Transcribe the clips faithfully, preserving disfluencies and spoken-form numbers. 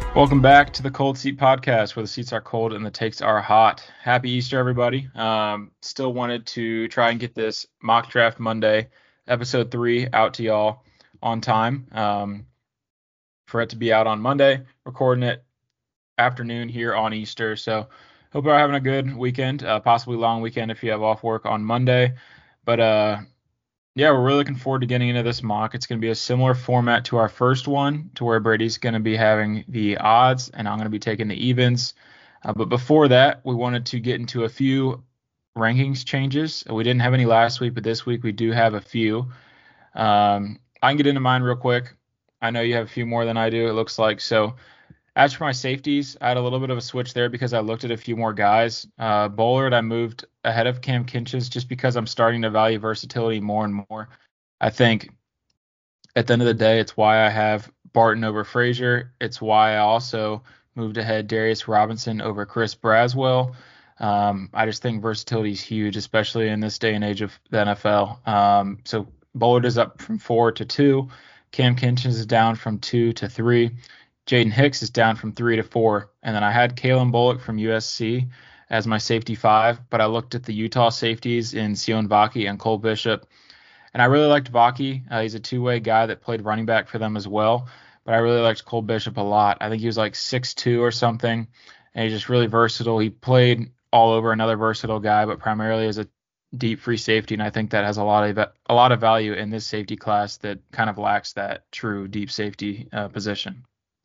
Welcome back to the Cold Seat Podcast, where the seats are cold and the takes are hot. Happy Easter, everybody. Um, still wanted to try and get this Mock Draft Monday, episode three, out to y'all on time um, for it to be out on Monday, recording it afternoon here on Easter. So hope you're having a good weekend, uh, possibly long weekend if you have off work on Monday. But uh, yeah, we're really looking forward to getting into this mock. It's going to be a similar format to our first one, to where Brady's going to be having the odds and I'm going to be taking the evens. Uh, but before that, we wanted to get into a few rankings changes. We didn't have any last week, but this week we do have a few. Um, I can get into mine real quick. I know you have a few more than I do, it looks like. So as for my safeties, I had a little bit of a switch there because I looked at a few more guys. Uh, Bullard, I moved ahead of Cam Kinchins just because I'm starting to value versatility more and more. I think at the end of the day, it's why I have Barton over Frazier. It's why I also moved ahead Darius Robinson over Chris Braswell. Um, I just think versatility is huge, especially in this day and age of the N F L. Um, so Bullard is up from four to two. Cam Kinchins is down from two to three. Jaden Hicks is down from three to four. And then I had Kalen Bullock from U S C as my safety five, but I looked at the Utah safeties in Sion Vaki and Cole Bishop. And I really liked Vaki. Uh, he's a two-way guy that played running back for them as well. But I really liked Cole Bishop a lot. I think he was like six two or something. And he's just really versatile. He played all over, another versatile guy, but primarily as a deep free safety. And I think that has a lot of a lot of value in this safety class that kind of lacks that true deep safety uh, position.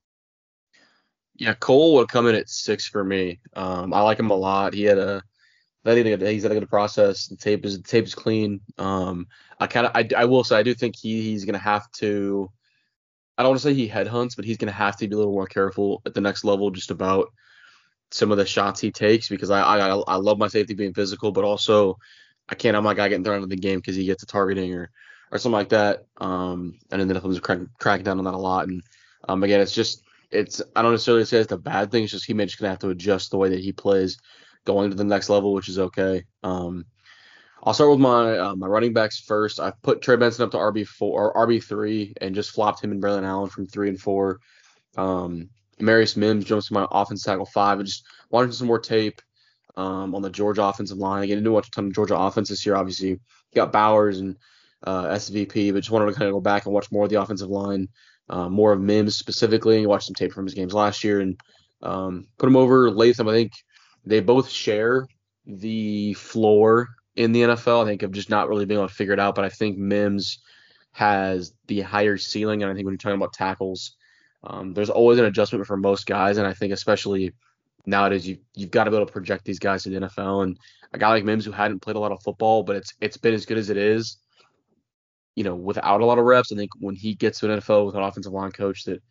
Yeah, Cole would come in at six for me. Um, I like him a lot. He had a, I think he's had a good process. The tape is the tape is clean. Um, I kind of, I, I will say, I do think he he's gonna have to. I don't want to say he headhunts, but he's gonna have to be a little more careful at the next level, just about some of the shots he takes, because I I, I love my safety being physical, but also I can't have my guy getting thrown out of the game because he gets a targeting or or something like that. Um, and then the N F L was crack, cracking down on that a lot. And um, again, it's just it's I don't necessarily say it's a bad thing. It's just he may just gonna have to adjust the way that he plays going to the next level, which is okay. Um, I'll start with my uh, my running backs first. I put Trey Benson up to R B four or R B three and just flopped him and Braylon Allen from three and four. Um, Marius Mims jumps to my offense tackle five. I just wanted some more tape um, on the Georgia offensive line. Again, I didn't watch a ton of Georgia offense this year. Obviously, you got Bowers and uh, S V P, but just wanted to kind of go back and watch more of the offensive line, uh, more of Mims specifically, and watch some tape from his games last year and um, put him over Latham. I think they both share the floor in the N F L. I think of just not really being able to figure it out, but I think Mims has the higher ceiling, and I think when you're talking about tackles, um, there's always an adjustment for most guys, and I think especially nowadays you you've got to be able to project these guys to the N F L. And a guy like Mims who hadn't played a lot of football, but it's it's been as good as it is, you know, without a lot of reps. I think when he gets to an N F L with an offensive line coach that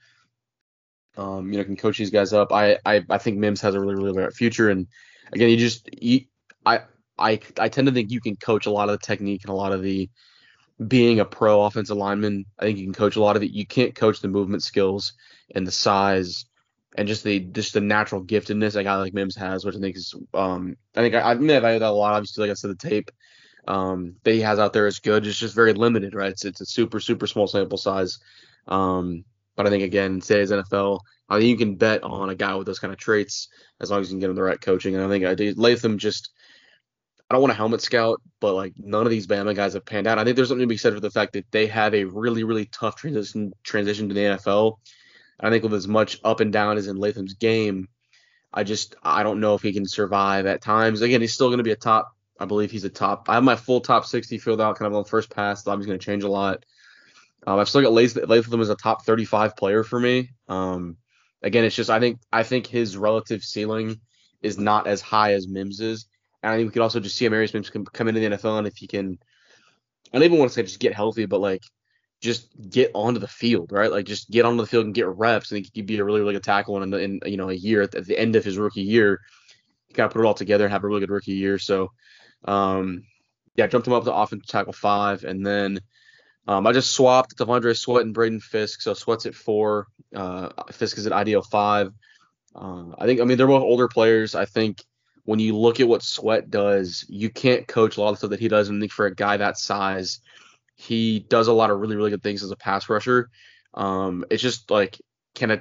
um, you know, can coach these guys up, I I, I think Mims has a really really bright future. And again, you just you, I I I tend to think you can coach a lot of the technique and a lot of the being a pro offensive lineman. I think you can coach a lot of it. You can't coach the movement skills and the size and just the just the natural giftedness a guy like Mims has, which I think is um I think I, I mean I value that a lot. Obviously, like I said, the tape um that he has out there is good. It's just very limited, right? It's it's a super super small sample size. Um, but I think again, in today's N F L, I think you can bet on a guy with those kind of traits as long as you can get him the right coaching. And I think I do Latham just I don't want to helmet scout, but like none of these Bama guys have panned out. I think there's something to be said for the fact that they have a really, really tough transition transition to the N F L. I think with as much up and down as in Latham's game, I just I don't know if he can survive at times. Again, he's still going to be a top. I believe he's a top. I have my full top sixty filled out kind of on first pass. So obviously going to change a lot. Um, I've still got Latham as a top thirty-five player for me. Um, again, it's just I think I think his relative ceiling is not as high as Mims's. And I think we could also just see Amarius Mims come into the N F L, and if he can, I don't even want to say just get healthy, but like just get onto the field, right? Like just get onto the field and get reps. I think he could be a really, really good tackle in, in you know a year at the, at the end of his rookie year. You got to put it all together and have a really good rookie year. So, um, yeah, jumped him up to offensive tackle five, and then um, I just swapped Devondre Sweat and Braden Fisk. So Sweat's at four, uh, Fisk is at I D L five. Uh, I think I mean they're both older players. I think when you look at what Sweat does, you can't coach a lot of stuff that he does. And I think for a guy that size, he does a lot of really, really good things as a pass rusher. Um, it's just like, can a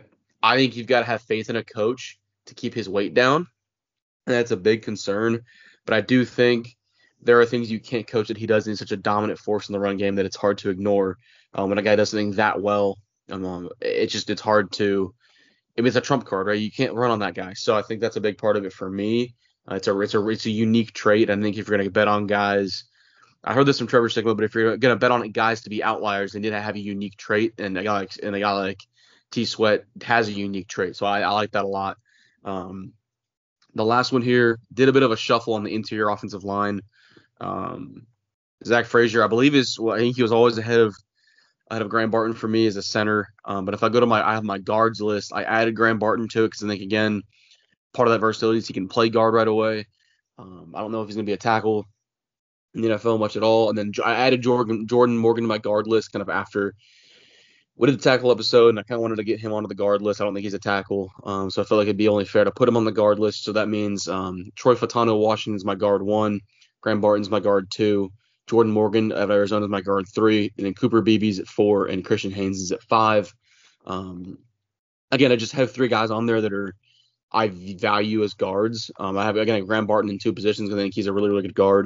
I think you've got to have faith in a coach to keep his weight down, and that's a big concern. But I do think there are things you can't coach that he does, and he's such a dominant force in the run game that it's hard to ignore. Um, when a guy does something that well, um, it's just it's hard to. I mean, it's a trump card, right? You can't run on that guy. So I think that's a big part of it for me. Uh, it's a it's a it's a unique trait. I think if you're going to bet on guys, I heard this from Trevor Sigma, but if you're going to bet on guys to be outliers, they need to have a unique trait, and a guy like and a guy like T Sweat has a unique trait. So I, I like that a lot. Um, the last one here did a bit of a shuffle on the interior offensive line. Um, Zach Frazier, I believe is well, I think he was always ahead of ahead of Graham Barton for me as a center. Um, but if I go to my I have my guards list, I added Graham Barton to it because I think again part of that versatility is he can play guard right away. Um, I don't know if he's going to be a tackle in the N F L much at all. And then I added Jordan Jordan Morgan to my guard list kind of after we did the tackle episode, and I kind of wanted to get him onto the guard list. I don't think he's a tackle, um, so I felt like it'd be only fair to put him on the guard list. So that means um, Troy Fatano Washington's my guard one, Graham Barton's my guard two, Jordan Morgan of Arizona is my guard three, and then Cooper Beebe's at four, and Christian Haynes is at five. Um, again, I just have three guys on there that are I value as guards. Um, I have again Graham Barton in two positions. I think he's a really really good guard.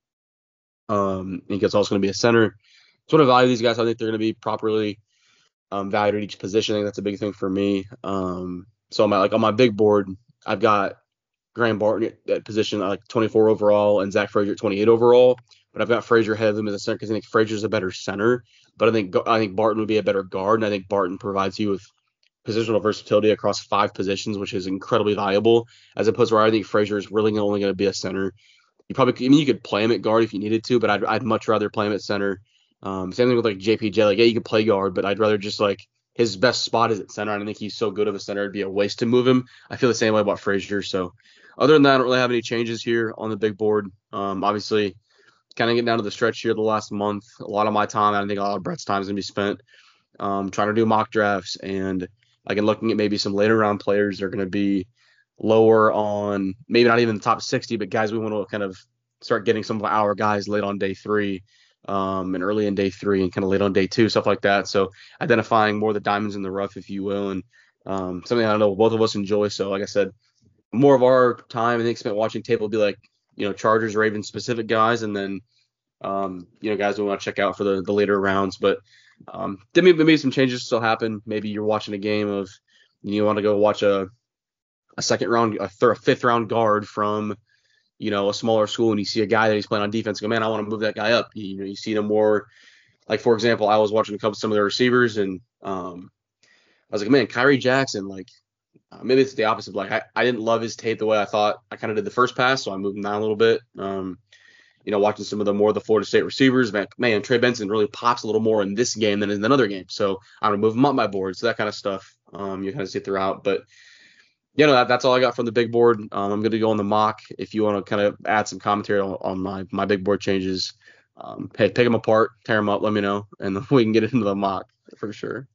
Um, I think it's also going to be a center. So when I value these guys, I think they're going to be properly um, valued at each position. I think that's a big thing for me. Um, so on my like on my big board, I've got Graham Barton at, at position like twenty-four overall and Zach Frazier at twenty-eight overall. But I've got Frazier ahead of them as a center because I think Frazier's a better center. But I think I think Barton would be a better guard, and I think Barton provides you with positional versatility across five positions, which is incredibly valuable, as opposed to where I think Frazier is really only going to be a center. You probably, I mean, you could play him at guard if you needed to, but I'd, I'd much rather play him at center. Um, same thing with like J P J. Like, yeah, you could play guard, but I'd rather just like his best spot is at center. I don't think he's so good of a center. It'd be a waste to move him. I feel the same way about Frazier. So other than that, I don't really have any changes here on the big board. Um, obviously, kind of getting down to the stretch here the last month. A lot of my time, I think a lot of Brett's time is going to be spent um, trying to do mock drafts and like and looking at maybe some later round players that are going to be lower on maybe not even the top sixty, but guys we want to kind of start getting some of our guys late on day three um, and early in day three and kind of late on day two, stuff like that. So identifying more of the diamonds in the rough, if you will, and um, something I know both of us enjoy. So like I said, more of our time I think spent watching tape will be like, you know, Chargers, Ravens specific guys, and then, um, you know, guys we want to check out for the, the later rounds. But um, then maybe, maybe some changes still happen. Maybe you're watching a game of, you want to go watch a a second round, a third, a fifth round guard from, you know, a smaller school, and you see a guy that he's playing on defense. Go, man, I want to move that guy up. You, you know, you see them more. Like for example, I was watching a couple some of their receivers, and um, I was like, man, Kyrie Jackson, like. Uh, maybe it's the opposite. Like I, I didn't love his tape the way I thought I kind of did the first pass, so I moved him down a little bit. Um, you know, watching some of the more of the Florida State receivers, man, man, Trey Benson really pops a little more in this game than in another game. So I'm gonna move him up my board. So that kind of stuff, um, you kind of see throughout. But you know, that, that's all I got from the big board. Um, I'm gonna go on the mock. If you want to kind of add some commentary on, on my my big board changes, um, hey, pick them apart, tear them up, let me know, and we can get into the mock for sure.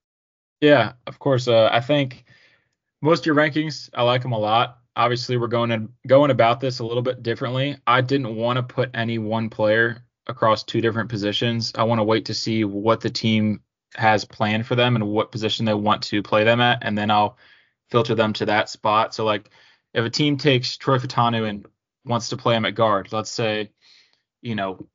Yeah, of course. Uh, I think. Most of your rankings, I like them a lot. Obviously, we're going and going about this a little bit differently. I didn't want to put any one player across two different positions. I want to wait to see what the team has planned for them and what position they want to play them at, and then I'll filter them to that spot. So, like, if a team takes Troy Fatanu and wants to play him at guard, let's say, you know,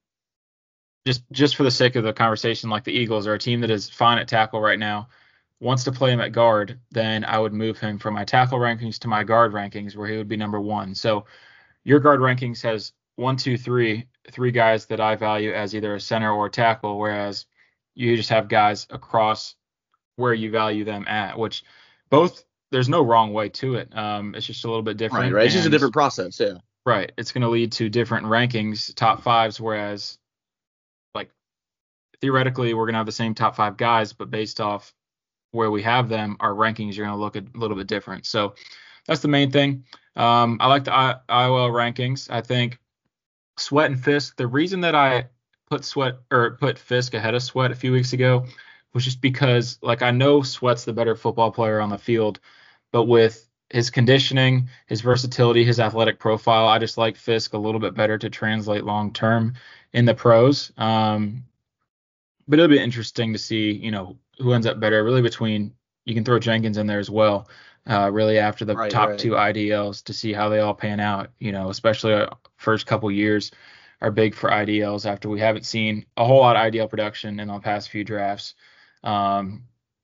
just just for the sake of the conversation, like the Eagles are a team that is fine at tackle right now, wants to play him at guard, then I would move him from my tackle rankings to my guard rankings where he would be number one. So your guard rankings has one, two, three, three guys that I value as either a center or a tackle, whereas you just have guys across where you value them at, which both there's no wrong way to it. Um, it's just a little bit different. Right, right. It's just a different process, yeah. Right. It's going to lead to different rankings, top fives, whereas like theoretically we're going to have the same top five guys, but based off where we have them, our rankings are going to look a little bit different. So that's the main thing. Um, I like the I- IOL rankings. I think Sweat and Fisk, the reason that I put Sweat or put Fisk ahead of Sweat a few weeks ago was just because, like, I know Sweat's the better football player on the field, but with his conditioning, his versatility, his athletic profile, I just like Fisk a little bit better to translate long term in the pros. Um, but it'll be interesting to see, you know, who ends up better, really between you can throw Jenkins in there as well. Uh, really after the Right, top right. two I D Ls to see how they all pan out. You know, especially our first couple years are big for I D Ls after we haven't seen a whole lot of I D L production in the past few drafts. Um,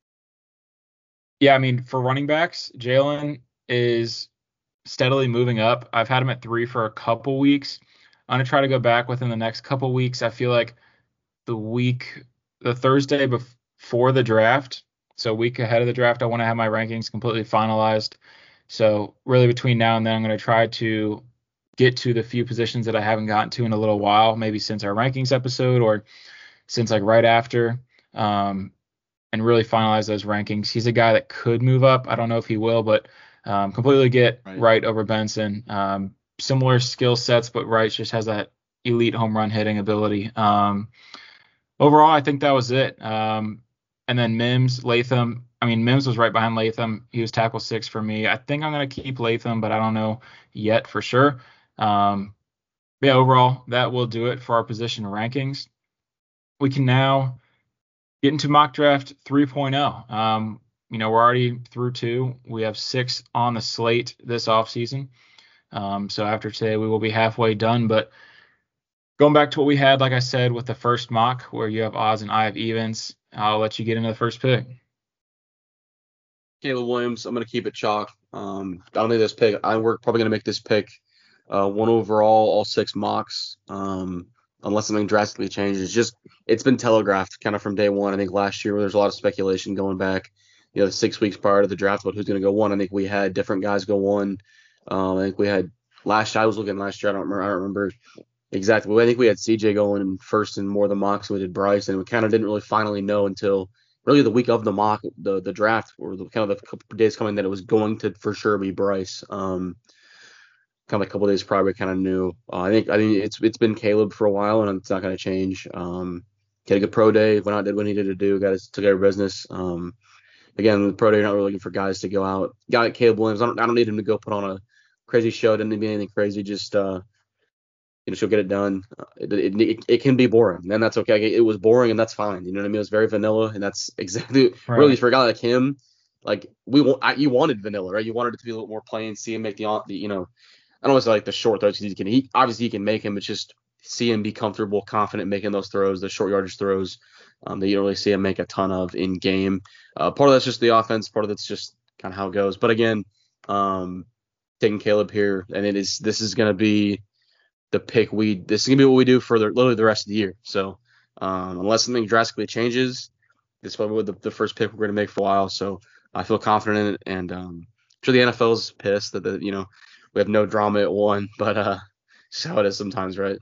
yeah, I mean, for running backs, Jalen is steadily moving up. I've had him at three for a couple weeks. I'm gonna try to go back within the next couple weeks. I feel like the week, the Thursday before the draft, so a week ahead of the draft, I want to have my rankings completely finalized. So really between now and then, I'm going to try to get to the few positions that I haven't gotten to in a little while, maybe since our rankings episode or since like right after, um, and really finalize those rankings. He's a guy that could move up. I don't know if he will, but um, completely get Right. Wright over Benson. Um, similar skill sets, but Wright just has that elite home run hitting ability. Um, overall, I think that was it. Um, and then Mims, Latham. I mean, Mims was right behind Latham. He was tackle six for me. I think I'm going to keep Latham, but I don't know yet for sure. Um, but yeah, overall, that will do it for our position rankings. We can now get into mock draft 3.0. Um, you know, we're already through two. We have six on the slate this offseason. Um, so after today, we will be halfway done. But going back to what we had, like I said, with the first mock, where you have odds and I have evens, I'll let you get into the first pick. Caleb Williams, I'm going to keep it chalk. Um, I don't think this pick, I, we're probably going to make this pick uh, one overall, all six mocks, um, unless something drastically changes. Just, it's been telegraphed kind of from day one. I think last year there's a lot of speculation going back, you know, six weeks prior to the draft about who's going to go one. I think we had different guys go one. Um, I think we had last year, I was looking last year, I don't remember, I don't remember exactly. But I think we had C J going first in more of the mocks. We did Bryce, and we kind of didn't really finally know until really the week of the mock, the the draft, or the kind of the couple days coming that it was going to for sure be Bryce. Um, kind of a couple days prior, we kind of knew. Uh, I think I think it's it's been Caleb for a while, and it's not going to change. Um, had a good pro day, went out, did what he needed to do, got his took care of business. Um, again, the pro day, you're not really looking for guys to go out. Guy like Caleb Williams, I don't I don't need him to go put on a crazy show. Didn't need to be anything crazy. Just uh, you know, she'll get it done. Uh, it, it, it, it can be boring, and that's okay. It was boring, and that's fine. You know what I mean? It was very vanilla, and that's exactly Right. really for a guy like him. Like we want, I, you wanted vanilla, right? You wanted it to be a little more plain. See him make the, the you know, I don't want to say like the short throws because he can. He obviously he can make them. It's just see him be comfortable, confident making those throws, the short yardage throws um, that you don't really see him make a ton of in game. Uh, part of that's just the offense. Part of that's just kind of how it goes. But again, um, taking Caleb here, and it is this is going to be the pick we this is gonna be what we do for the, literally the rest of the year. So um, unless something drastically changes, this is probably the, the first pick we're gonna make for a while. So I feel confident in it, and um, I'm sure the N F L's pissed that the, you know we have no drama at one, but uh, it's how it is sometimes, right?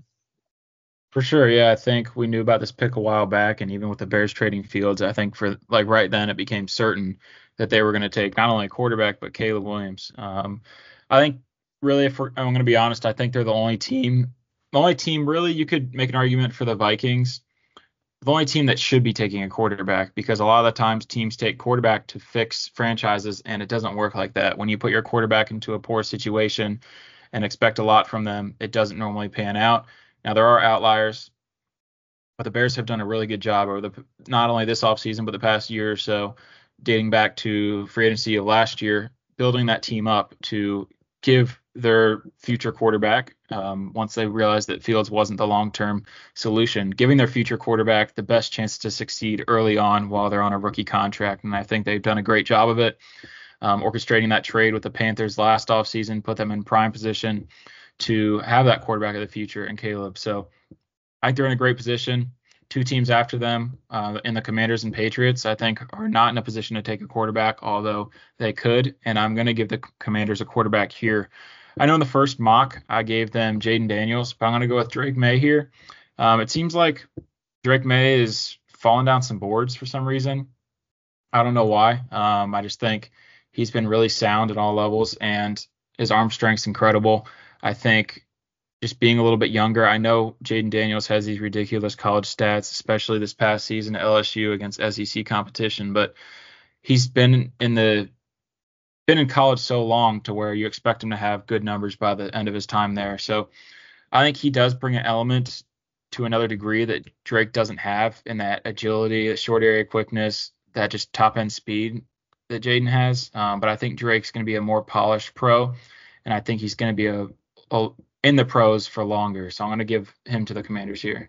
For sure, yeah. I think we knew about this pick a while back, and even with the Bears trading Fields, I think for like right then it became certain that they were going to take not only a quarterback but Caleb Williams. Um, I think really, if we're, I'm going to be honest, I think they're the only team, the only team really you could make an argument for the Vikings, the only team that should be taking a quarterback because a lot of the times teams take quarterback to fix franchises, and it doesn't work like that. When you put your quarterback into a poor situation and expect a lot from them, it doesn't normally pan out. Now, there are outliers, but the Bears have done a really good job over the not only this offseason, but the past year or so, dating back to free agency of last year, building that team up to give their future quarterback, um, once they realized that Fields wasn't the long-term solution, giving their future quarterback the best chance to succeed early on while they're on a rookie contract. And I think they've done a great job of it, um, orchestrating that trade with the Panthers last offseason, put them in prime position to have that quarterback of the future in Caleb. So I think they're in a great position. Two teams after them, uh, in the Commanders and Patriots, I think are not in a position to take a quarterback, although they could. And I'm going to give the Commanders a quarterback here. I know in the first mock, I gave them Jaden Daniels, but I'm going to go with Drake May here. Um, it seems like Drake May is falling down some boards for some reason. I don't know why. Um, I just think he's been really sound at all levels, and his arm strength's incredible. I think just being a little bit younger, I know Jaden Daniels has these ridiculous college stats, especially this past season at L S U against S E C competition, but he's been in the been in college so long to where you expect him to have good numbers by the end of his time there. So I think he does bring an element to another degree that Drake doesn't have in that agility, that short area quickness, that just top end speed. that Jaden has, um, but I think Drake's going to be a more polished pro, and I think he's going to be a, a in the pros for longer. So I'm going to give him to the Commanders here.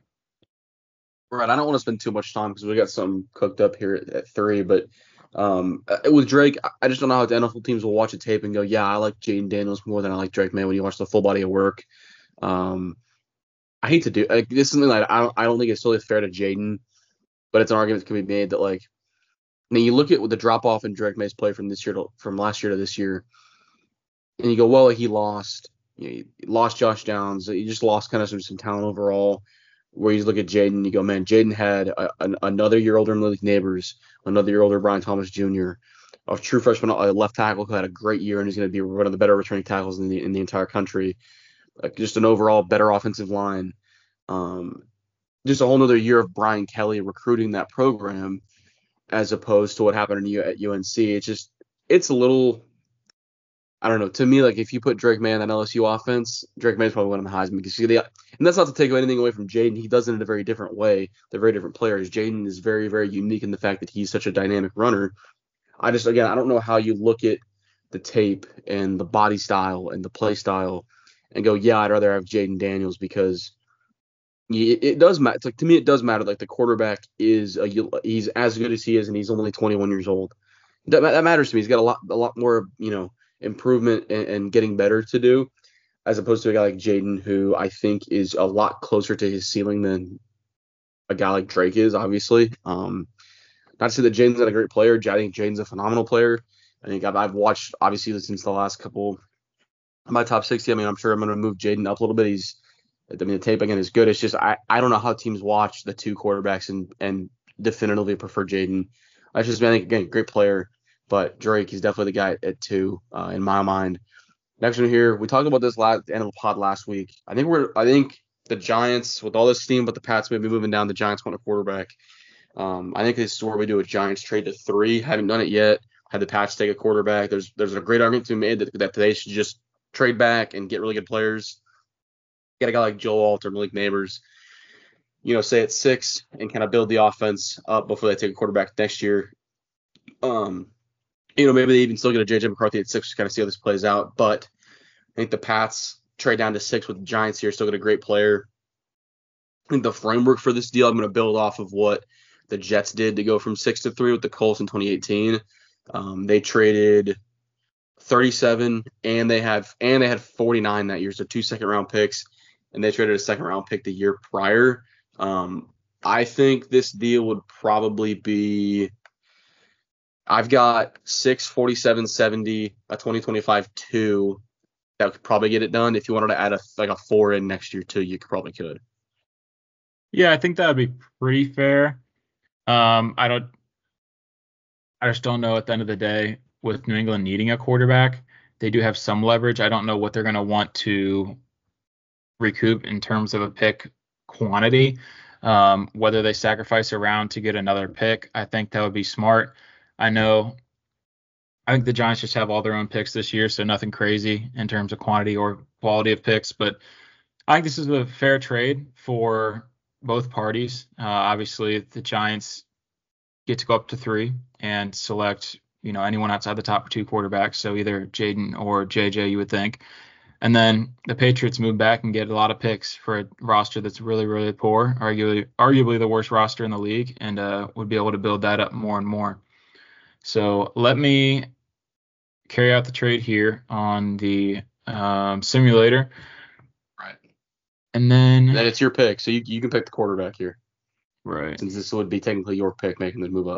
Right. I don't want to spend too much time because we got something cooked up here at, at three. But um, uh, with Drake, I- I just don't know how the N F L teams will watch a tape and go, yeah, I like Jaden Daniels more than I like Drake May when you watch the full body of work. Um, I hate to do like this is something like I don't I don't think it's totally fair to Jaden, but it's an argument that can be made that like now you look at the drop off in Drake May's play from this year to from last year to this year, and you go, well, he lost, you know, he lost Josh Downs, he just lost kind of some, some talent overall. Where you look at Jaden, you go, man, Jaden had a, an, another year older Malik Neighbors, another year older Brian Thomas Junior, a true freshman, a left tackle who had a great year and is going to be one of the better returning tackles in the in the entire country. Like just an overall better offensive line. Um, just a whole nother year of Brian Kelly recruiting that program as opposed to what happened in U- at U N C. It's just it's a little I don't know. To me, like if you put Drake May on that L S U offense, Drake May's probably winning the Heisman because they, and that's not to take anything away from Jaden. He does it in a very different way. They're very different players. Jaden is very, very unique in the fact that he's such a dynamic runner. I just again, I don't know how you look at the tape and the body style and the play style and go, yeah, I'd rather have Jaden Daniels because it, it does matter. Like to me, it does matter. Like the quarterback is a, he's as good as he is, and he's only twenty-one years old. That, that matters to me. He's got a lot, a lot more, you know, improvement and, and getting better to do, as opposed to a guy like Jaden, who I think is a lot closer to his ceiling than a guy like Drake is. Obviously, um, not to say that Jaden's not a great player. I think Jaden's a phenomenal player. I think I've, I've watched obviously since the last couple of my top sixty. I mean, I'm sure I'm going to move Jaden up a little bit. He's I mean, the tape again is good. It's just I, I don't know how teams watch the two quarterbacks and and definitively prefer Jaden. I just I think again great player, but Drake is definitely the guy at two uh, in my mind. Next one here, we talked about this last end of the pod last week. I think we're I think the Giants with all this steam, but the Pats may be moving down. The Giants want a quarterback. Um, I think this is where we do a Giants trade to three. Haven't done it yet. Had the Pats take a quarterback. There's there's a great argument to be made that, that they should just trade back and get really good players. Get a guy like Joe Alt or Malik Neighbors, you know, say at six and kind of build the offense up before they take a quarterback next year. Um, you know, maybe they even still get a J J McCarthy at six to kind of see how this plays out. But I think the Pats trade down to six with the Giants here, still get a great player. I think the framework for this deal, I'm going to build off of what the Jets did to go from six to three with the Colts in twenty eighteen. Um, they traded thirty-seven and they had and they had forty-nine that year, so two second round picks. And they traded a second round pick the year prior. Um, I think this deal would probably be I've got six, forty-seven, seventy, a twenty twenty-five two that could probably get it done. If you wanted to add a like a four in next year too, you could probably could. Yeah, I think that would be pretty fair. Um, I don't I just don't know at the end of the day with New England needing a quarterback, they do have some leverage. I don't know what they're going to want to recoup in terms of a pick quantity. Um, whether they sacrifice a round to get another pick, I think that would be smart. I know I think the Giants just have all their own picks this year, so nothing crazy in terms of quantity or quality of picks. But I think this is a fair trade for both parties. Uh, obviously, the Giants get to go up to three and select, you know, anyone outside the top two quarterbacks. So either Jaden or J J, you would think. And then the Patriots move back and get a lot of picks for a roster that's really, really poor, arguably, arguably the worst roster in the league, and uh, would be able to build that up more and more. So let me carry out the trade here on the um, simulator. Right. And then... And then it's your pick, so you, you can pick the quarterback here. Right. Since this would be technically your pick making the move up.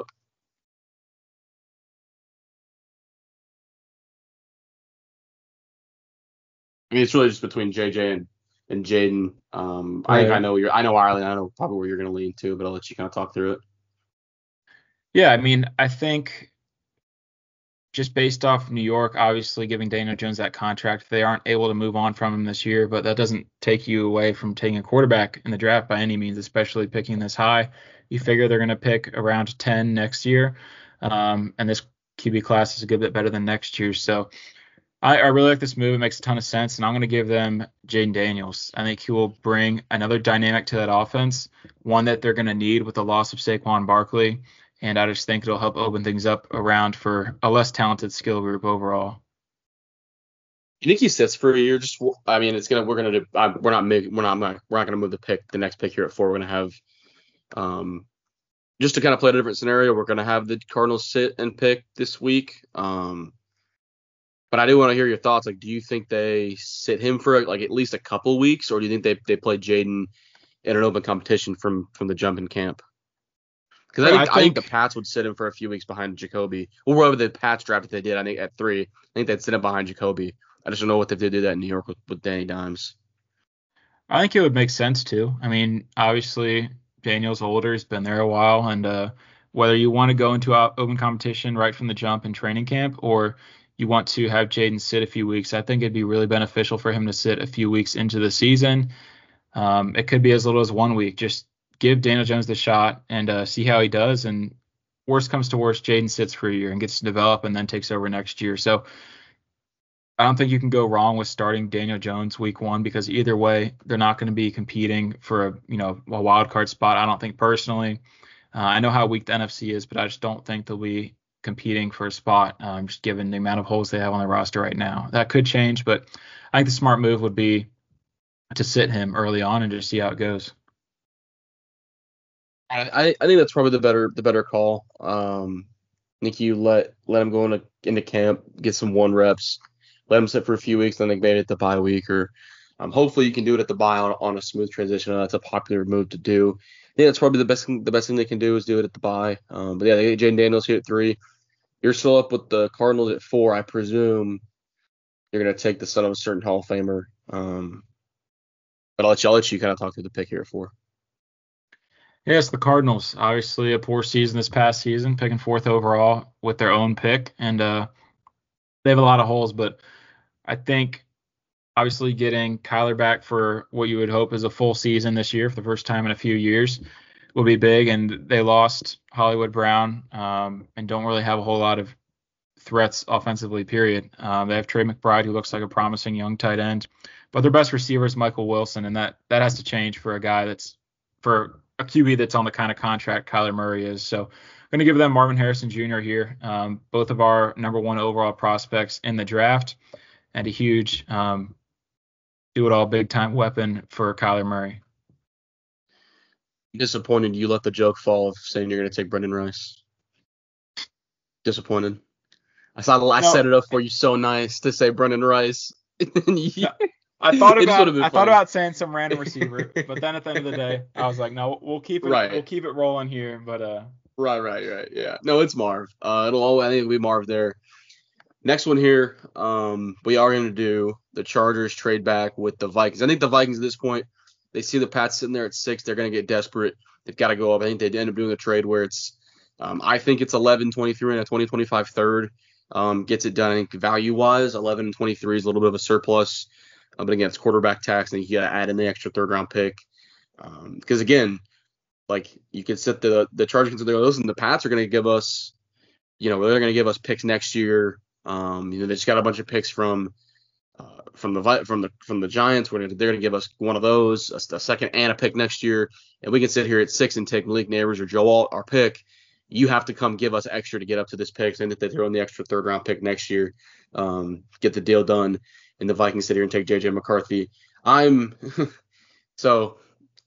I mean, it's really just between J J and, and Jaden. Um, right. I think I know you're. I know Ireland. I know probably where you're going to lean to, but I'll let you kind of talk through it. Yeah, I mean, I think just based off New York, obviously giving Daniel Jones that contract, they aren't able to move on from him this year. But that doesn't take you away from taking a quarterback in the draft by any means, especially picking this high. You figure they're going to pick around ten next year, um, and this Q B class is a good bit better than next year. So. I, I really like this move. It makes a ton of sense, and I'm going to give them Jaden Daniels. I think he will bring another dynamic to that offense, one that they're going to need with the loss of Saquon Barkley and I just think it'll help open things up around for a less talented skill group overall. You think he sits for a year? Just, I mean, it's gonna. We're gonna do. I'm, we're not. We're not. We're not gonna move the pick. The next pick here at four. We're gonna have, um, just to kind of play a different scenario. We're gonna have the Cardinals sit and pick this week. Um, but I do want to hear your thoughts. Like, do you think they sit him for like at least a couple weeks, or do you think they they play Jaden in an open competition from from the jump in camp? Because I, Yeah, think, I I think think the Pats would sit him for a few weeks behind Jacoby. Or wherever the Pats drafted they did, I think at three, I think they'd sit him behind Jacoby. I just don't know what if they do that in New York with, with Danny Dimes. I think it would make sense too. I mean, obviously Daniel's older, he's been there a while, and uh, whether you want to go into o- open competition right from the jump in training camp, or you want to have Jaden sit a few weeks, I think it'd be really beneficial for him to sit a few weeks into the season. Um, it could be as little as one week. Just give Daniel Jones the shot and uh, see how he does. And worst comes to worst, Jaden sits for a year and gets to develop and then takes over next year. So I don't think you can go wrong with starting Daniel Jones week one, because either way, they're not going to be competing for a you know a wild card spot. I don't think personally. Uh, I know how weak the N F C is, but I just don't think they'll be competing for a spot, um, just given the amount of holes they have on their roster right now. That could change, but I think the smart move would be to sit him early on and just see how it goes. I, I think that's probably the better the better call. Um, I think you let let him go into into camp, get some one reps, let him sit for a few weeks, then they maybe at the bye week, or um, hopefully you can do it at the bye on, on a smooth transition. That's a popular move to do. I think that's probably the best thing, the best thing they can do is do it at the bye. Um, but yeah, they get Jaden Daniels here at three. You're still up with the Cardinals at four. I presume you're gonna take the son of a certain Hall of Famer. Um, but I'll let you, I'll let you kind of talk through the pick here at four. Yes, the Cardinals. Obviously, a poor season this past season, picking fourth overall with their own pick, and uh, they have a lot of holes. But I think obviously getting Kyler back for what you would hope is a full season this year for the first time in a few years will be big. And they lost Hollywood Brown, um, and don't really have a whole lot of threats offensively. Period. Um, they have Trey McBride, who looks like a promising young tight end, but their best receiver is Michael Wilson, and that that has to change for a guy that's for a Q B that's on the kind of contract Kyler Murray is. So I'm going to give them Marvin Harrison Junior here, um, both of our number one overall prospects in the draft, and a huge um, do-it-all big-time weapon for Kyler Murray. Disappointed you let the joke fall of saying you're going to take Brendan Rice. Disappointed. I saw I No, set it up for you so nice to say Brendan Rice. no, I thought It just would about have been I thought funny. about saying some random receiver, but then at the end of the day, I was like, no, we'll keep it Right. we'll keep it rolling here. But uh, Right, right, right. Yeah. No, it's Marv. Uh, it'll all, I think it'll be Marv there. Next one here, um, we are going to do the Chargers trade back with the Vikings. I think the Vikings at this point, they see the Pats sitting there at six. They're going to get desperate. They've got to go up. I think they end up doing a trade where it's, um, I think it's eleven twenty-three and a twenty twenty-five third. Um, gets it done. I think value wise, eleven and twenty-three is a little bit of a surplus. Uh, but again, it's quarterback tax, and you got to add in the extra third round pick. Because um, again, like you could sit the the Chargers and they go, listen, the Pats are going to give us, you know, they're going to give us picks next year. Um, you know, they just got a bunch of picks from uh, from the from the from the Giants. We're gonna, they're going to give us one of those, a, a second and a pick next year, and we can sit here at six and take Malik Neighbors or Joe Alt, our pick. You have to come give us extra to get up to this pick, and that they throw in the extra third round pick next year, um, get the deal done, and the Vikings sit here and take J J McCarthy. I'm so.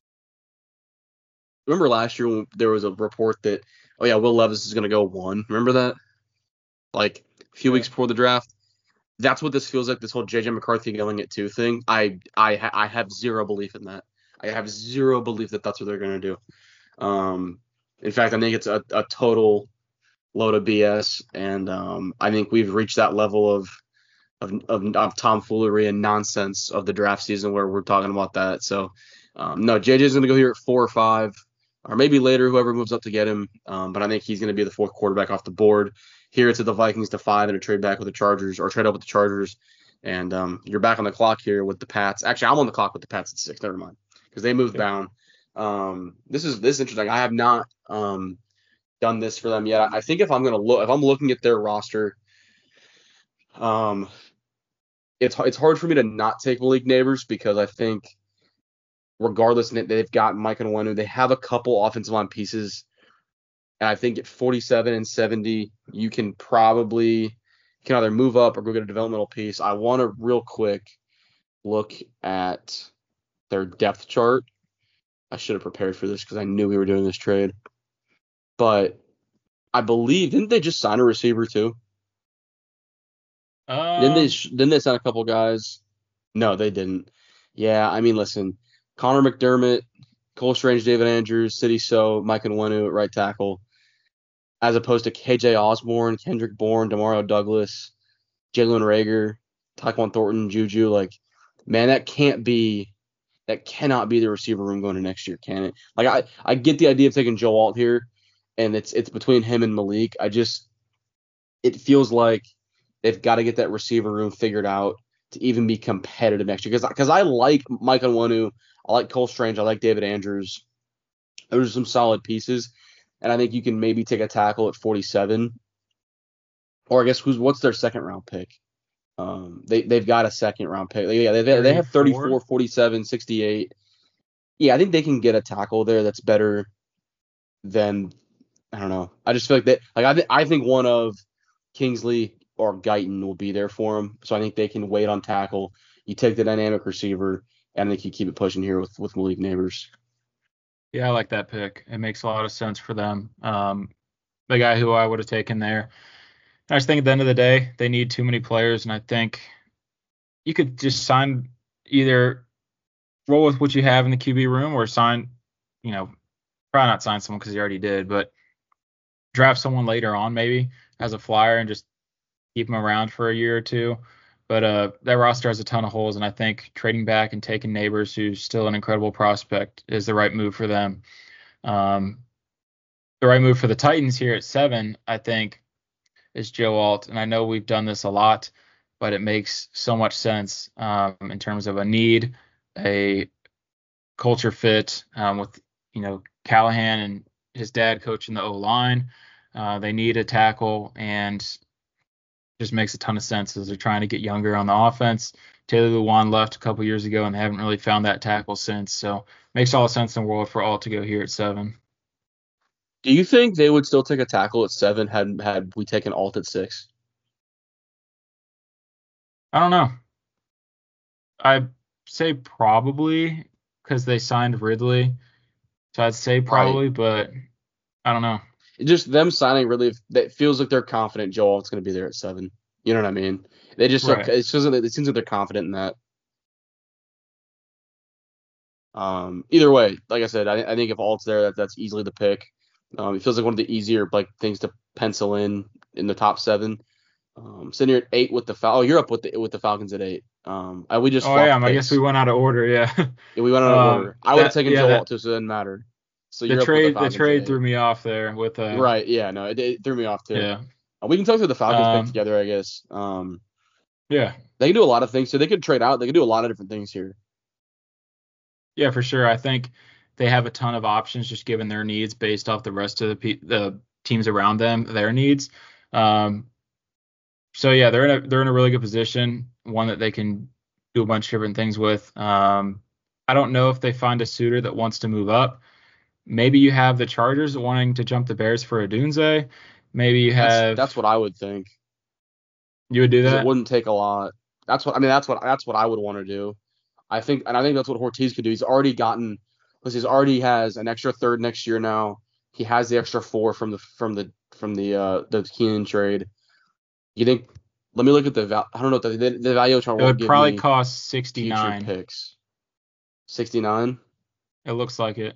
Remember last year when there was a report that, oh yeah, Will Levis is going to go one. Remember that? Like a few yeah. weeks before the draft. That's what this feels like. This whole J J McCarthy going at two thing. I I I have zero belief in that. I have zero belief that that's what they're going to do. Um, in fact, I think it's a, a total load of B S, and um, I think we've reached that level of of, of of tomfoolery and nonsense of the draft season where we're talking about that. So um, no, J J's going to go here at four or five. Or maybe later, whoever moves up to get him. Um, but I think he's going to be the fourth quarterback off the board. Here it's at the Vikings to five and a trade back with the Chargers or trade up with the Chargers. And um, you're back on the clock here with the Pats. Actually, I'm on the clock with the Pats at six. Never mind, because they moved Yep. down. Um, this is this is interesting. I have not um, done this for them yet. I think if I'm going to look, if I'm looking at their roster, um, it's it's hard for me to not take Malik Neighbors because I think, regardless, they've got Mike and Nwenu. They have a couple offensive line pieces And I think at forty-seven and seventy, you can probably you can either move up or go get a developmental piece. I want to real quick look at their depth chart. I should have prepared for this because I knew we were doing this trade. But I believe, didn't they just sign a receiver too? Um, didn't they? Didn't they sign a couple guys? No, they didn't. Yeah, I mean, listen, Connor McDermott, Cole Strange, David Andrews, City So, Mike Nwenu at right tackle, as opposed to K J Osborne, Kendrick Bourne, Demario Douglas, Jalen Rager, Tyquan Thornton, Juju. Like, man, that can't be, that cannot be the receiver room going to next year, can it? Like, I, I get the idea of taking Joe Alt here, and it's it's between him and Malik. I just, it feels like they've got to get that receiver room figured out to even be competitive next year. Because because I like Mike Nwenu, I like Cole Strange, I like David Andrews. Those are some solid pieces, and I think you can maybe take a tackle at forty-seven. Or I guess who's what's their second round pick? Um, they they've got a second round pick. Yeah, they they have thirty-four, forty-seven, sixty-eight. Yeah, I think they can get a tackle there that's better than I don't know. I just feel like that. Like I th- I think one of Kingsley or Guyton will be there for him. So I think they can wait on tackle. You take the dynamic receiver, and I think you keep it pushing here with, with Malik Neighbors. Yeah, I like that pick. It makes a lot of sense for them. Um, the guy who I would have taken there. I just think at the end of the day, they need too many players, and I think you could just sign either roll with what you have in the Q B room or sign, you know, probably not sign someone because he already did, but draft someone later on maybe as a flyer and just keep him around for a year or two. But uh, that roster has a ton of holes, and I think trading back and taking Neighbors, who's still an incredible prospect, is the right move for them. Um, the right move for the Titans here at seven, I think, is Joe Alt. And I know we've done this a lot, but it makes so much sense um, in terms of a need, a culture fit um, with, you know, Callahan and his dad coaching the O-line. Uh, they need a tackle, and just makes a ton of sense as they're trying to get younger on the offense. Taylor Lewan left a couple years ago, and they haven't really found that tackle since. So makes all the sense in the world for Alt to go here at seven. Do you think they would still take a tackle at seven had had we taken Alt at six? I don't know. I'd say probably because they signed Ridley. So I'd say probably, right. But I don't know. Just them signing Ridley, it feels like they're confident Joe Alt's going to be there at seven. You know what I mean? They just right. It seems like it seems like they're confident in that. Um, either way, like I said, I, I think if Alt's there, that that's easily the pick. Um, it feels like one of the easier like things to pencil in in the top seven. Um, sitting here at eight with the Fal. Oh, you're up with the with the Falcons at eight. Um, I, we just. Oh yeah, picks. I guess we went out of order. Yeah. Yeah, we went out of um, order. I would have taken yeah, Joe that, Alt too, so it didn't matter. So the you're trade, up with the, the trade threw me off there with uh. Right. Yeah. No, it, it threw me off too. Yeah. Uh, we can talk through the Falcons um, pick together, I guess. Um. Yeah. They can do a lot of things. So they could trade out. They could do a lot of different things here. Yeah, for sure. I think they have a ton of options just given their needs based off the rest of the pe- the teams around them, their needs. Um, so yeah, they're in a they're in a really good position, one that they can do a bunch of different things with. Um, I don't know if they find a suitor that wants to move up. Maybe you have the Chargers wanting to jump the Bears for Odunze. Maybe you have. That's, that's what I would think. You would do that? It wouldn't take a lot. That's what I mean. That's what that's what I would want to do. I think, and I think that's what Ortiz could do. He's already gotten, because he's already has an extra third next year now. He has the extra four from the from the from the uh the Keenan trade. You think? Let me look at the val. I don't know the the, the value chart. It would probably cost sixty-nine picks. sixty-nine. It looks like it.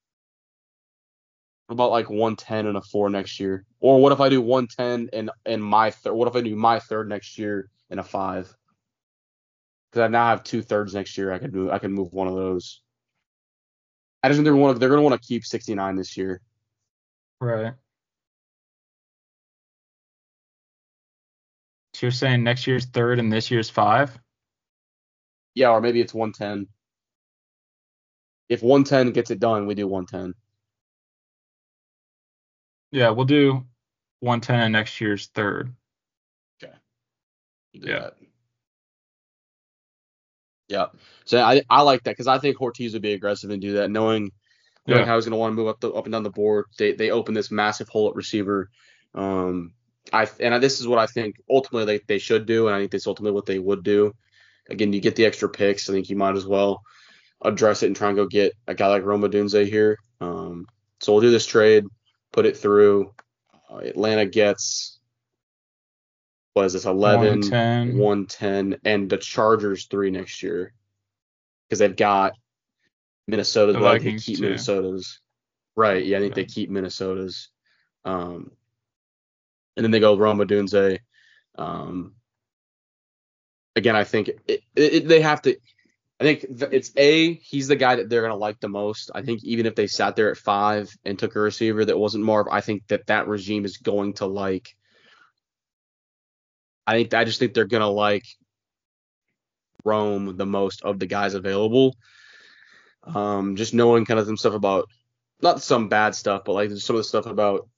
What about like one ten and a four next year? Or what if I do one ten and and my third? What if I do my third next year and a five? Because I now have two thirds next year. I could move. I can move one of those. I just think they're want. They're going to want to keep sixty-nine this year. Right. So you're saying next year's third and this year's five? Yeah, or maybe it's one ten. If one ten gets it done, we do one ten. Yeah, we'll do one ten and next year's third. Okay. Do yeah. That. Yeah. So I I like that because I think Ortiz would be aggressive and do that, knowing knowing Yeah. how he's going to want to move up the up and down the board. They they open this massive hole at receiver. Um, I and this is what I think ultimately they, they should do, and I think this is ultimately what they would do. Again, you get the extra picks. I think you might as well address it and try and go get a guy like Rome Odunze here. Um, so we'll do this trade, put it through. Uh, Atlanta gets, what is this, eleven, one ten, and the Chargers three next year because they've got Minnesota's, The but I think they Vikings keep too. Minnesota's. Right, yeah, I think Okay. they keep Minnesota's. Um, and then they go Rome Odunze. Um, again, I think it, it, it, they have to. I think it's A, he's the guy that they're going to like the most. I think even if they sat there at five and took a receiver that wasn't Marv, I think that that regime is going to like. I think I just think they're going to like Rome the most of the guys available. Um, just knowing kind of some stuff about, not some bad stuff, but like some of the stuff about.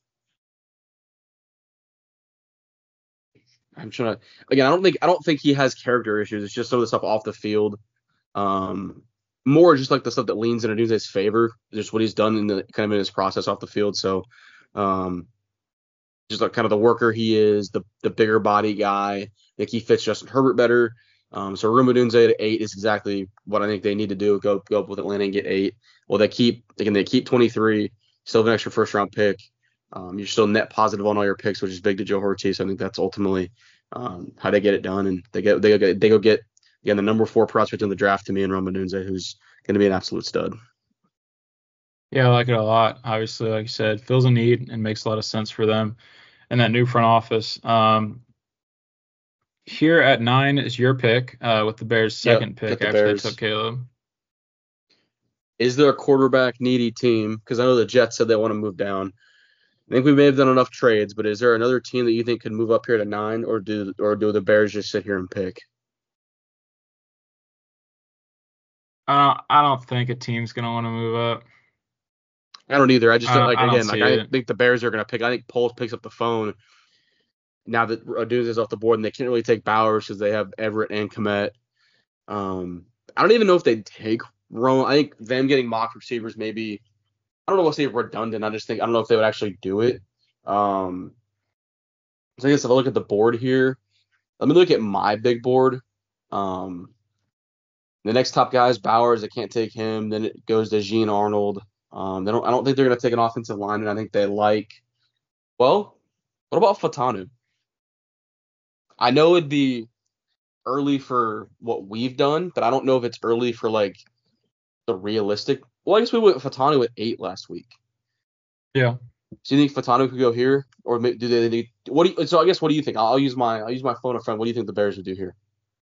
I'm trying to again. I don't think I don't think he has character issues. It's just some of the stuff off the field. Um, more just like the stuff that leans into his favor, just what he's done in the kind of in his process off the field. So, um, just like kind of the worker he is, the the bigger body guy. I think he fits Justin Herbert better. Um, so Rome Odunze at eight is exactly what I think they need to do. Go go up with Atlanta and get eight. Well, they keep again they keep twenty-three, still have an extra first round pick. Um, you're still net positive on all your picks, which is big to Joe Horty. So I think that's ultimately um, how they get it done, and they get they go they go get again the number four prospect in the draft to me and Rome Odunze, who's going to be an absolute stud. Yeah, I like it a lot. Obviously, like you said, fills a need and makes a lot of sense for them and that new front office. Um, here at nine is your pick uh, with the Bears' Yep, second pick get the after they Bears. took Caleb. Is there a quarterback needy team? Because I know the Jets said they want to move down. I think we may have done enough trades, but is there another team that you think could move up here to nine, or do or do the Bears just sit here and pick? I don't, I don't think a team's gonna want to move up. I don't either. I just I don't, don't, like I don't again, like see I it. think the Bears are going to pick. I think Poles picks up the phone now that Odunze is off the board, and they can't really take Bowers because they have Everett and Komet. Um, I don't even know if they take Rome. I think them getting mock receivers maybe. I don't know what's say redundant. I just think I don't know if they would actually do it. Um, so I guess if I look at the board here, let me look at my big board. Um, the next top guy is Bowers. I can't take him. Then it goes to Gene Arnold. Um, they don't. I don't think they're going to take an offensive lineman. I think they like. Well, what about Fatanu? I know it'd be early for what we've done, but I don't know if it's early for like the realistic. Well, I guess we went with Fatanu at eight last week. Yeah. So you think Fatanu could go here, or do they need? What do you? So I guess what do you think? I'll, I'll use my I'll use my phone a friend. What do you think the Bears would do here?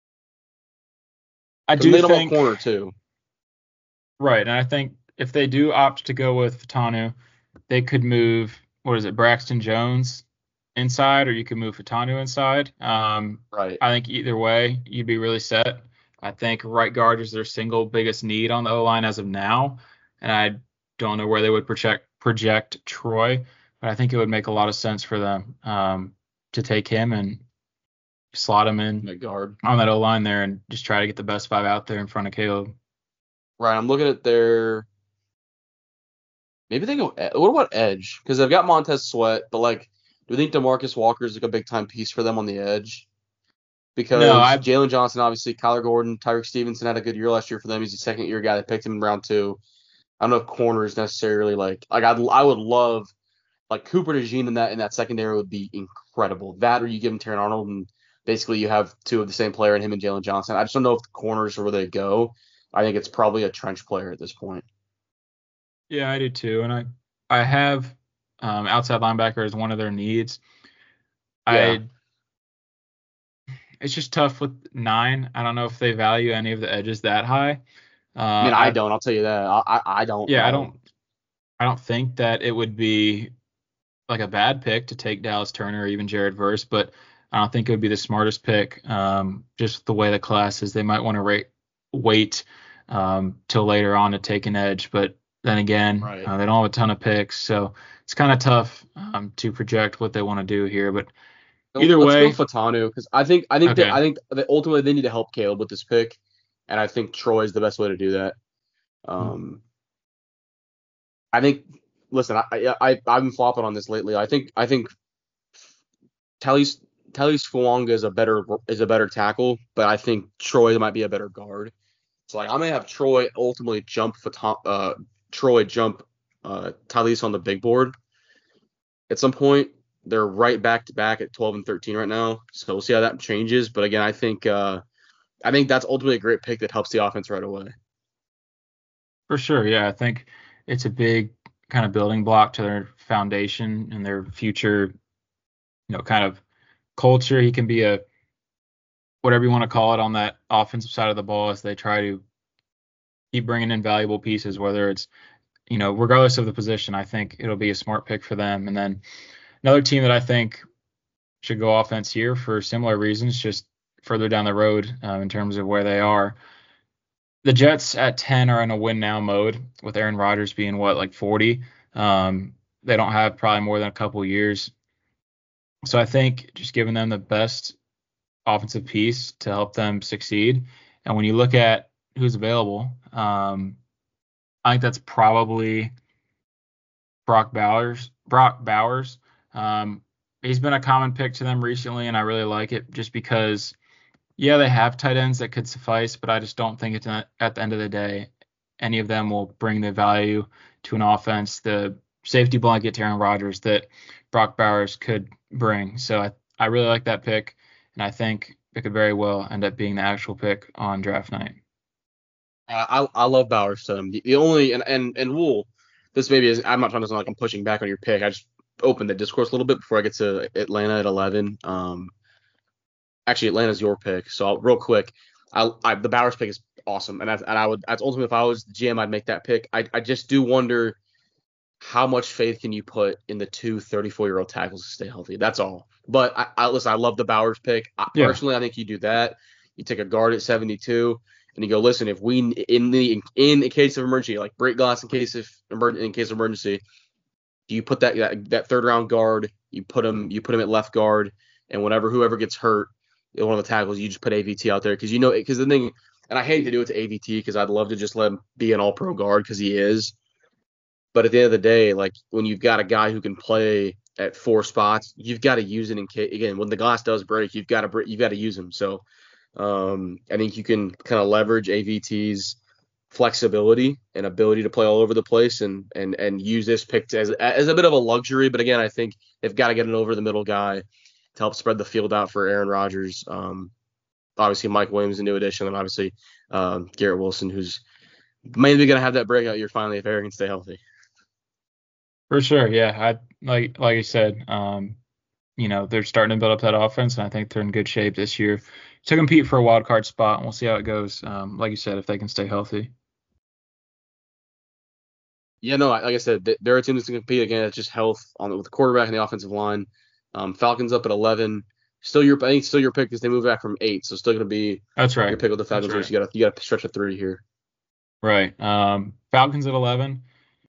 I Because I'm do thinking about think corner too. right, and I think if they do opt to go with Fatanu, they could move what is it, Braxton Jones inside, or you could move Fatanu inside. Um, Right. I think either way, you'd be really set. I think right guard is their single biggest need on the O line as of now, and I don't know where they would project project Troy, but I think it would make a lot of sense for them um, to take him and slot him in At guard. on that O line there and just try to get the best five out there in front of Caleb. Right. I'm looking at their. Maybe they go. What about edge? Because they've got Montez Sweat, but like, do you think Demarcus Walker is like a big time piece for them on the edge? No, Because I Jalen Johnson, obviously, Kyler Gordon, Tyreek Stevenson had a good year last year for them. He's a second year guy that picked him in round two. I don't know if corner is necessarily like like I'd, I would love like Cooper DeJean in that in that secondary would be incredible. That or you give him Terran Arnold and basically you have two of the same player in him and Jalen Johnson. I just don't know if the corners are where they go. I think it's probably a trench player at this point. yeah, I do too, and I I have um, outside linebacker as one of their needs. Yeah. I It's just tough with nine. I don't know if they value any of the edges that high. Uh, I mean, I I don't. I'll tell you that. I I, I don't yeah, I know. don't I don't think that it would be like a bad pick to take Dallas Turner or even Jared Verse, but I don't think it would be the smartest pick. Um, just the way the class is, they might want to rate, wait um, till later on to take an edge. But then again, Right. uh, they don't have a ton of picks, so it's kind of tough um, to project what they want to do here. But So either let's go way, Fatanu because I think I think that okay, I think that ultimately they need to help Caleb with this pick, and I think Troy is the best way to do that. Um, I think. Listen, I I I've been flopping on this lately. I think I think Tallis Tallis Fuanga is a better is a better tackle, but I think Troy might be a better guard. So like I'm gonna have Troy ultimately jump for top, uh Troy jump uh Tallis on the big board at some point. They're right back to back at twelve and thirteen right now, so we'll see how that changes. But again, I think uh I think that's ultimately a great pick that helps the offense right away. For sure, yeah. I think it's a big kind of building block to their foundation and their future, you know, kind of culture. He can be a whatever you want to call it on that offensive side of the ball as they try to keep bringing in valuable pieces, whether it's, you know, regardless of the position. I think it'll be a smart pick for them. And then another team that I think should go offense here for similar reasons, just further down the road um, in terms of where they are. The Jets at ten are in a win now mode with Aaron Rodgers being what, like forty. Um, they don't have probably more than a couple years. So I think just giving them the best offensive piece to help them succeed. And when you look at who's available, um, I think that's probably Brock Bowers. Brock Bowers. Um, he's been a common pick to them recently, and I really like it just because, yeah, they have tight ends that could suffice, but I just don't think it's at the end of the day any of them will bring the value to an offense, the safety blanket to Aaron Rodgers that Brock Bowers could bring. So I, I really like that pick, and I think it could very well end up being the actual pick on draft night. I I love Bowers to them. The, the only and and and Wool, this maybe is I'm not trying to sound like I'm pushing back on your pick. I just opened the discourse a little bit before I get to Atlanta at eleven. Um, actually Atlanta's your pick, so I'll, real quick, I, I the Bowers pick is awesome, and that's and I would that's ultimately if I was the G M I'd make that pick. I I just do wonder how much faith can you put in the two thirty-four year old tackles to stay healthy. That's all. But I, I listen, I love the Bowers pick. I, Yeah. Personally, I think you do that. You take a guard at seventy-two. And you go, listen, if we in the in a case of emergency, like break glass in case of in case of emergency, you put that, that that third round guard, you put him you put him at left guard, and whenever whoever gets hurt, one of the tackles, you just put A V T out there because you know because the thing, and I hate to do it to A V T because I'd love to just let him be an all pro guard because he is, but at the end of the day, like when you've got a guy who can play at four spots, you've got to use it in case again when the glass does break, you've got to you've got to use him. So. Um, I think you can kind of leverage A V T's flexibility and ability to play all over the place and and and use this pick as as a bit of a luxury. But again, I think they've got to get an over the middle guy to help spread the field out for Aaron Rodgers. Um, obviously Mike Williams, a new addition, and obviously um, Garrett Wilson, who's maybe going to have that breakout year finally if Aaron can stay healthy. For sure, yeah. I like like I said, um, you know, they're starting to build up that offense, and I think they're in good shape this year to compete for a wild card spot, and we'll see how it goes. Um, like you said, if they can stay healthy. Yeah, no, like I said, they're a team that's going to compete again. It's just health on with the quarterback and the offensive line. Um, Falcons up at eleven. Still your, I think still your pick because they move back from eight, so still going to be. That's right. Your pick with the Falcons. Right. You got you got to stretch a three here. Right. Um, Falcons at eleven.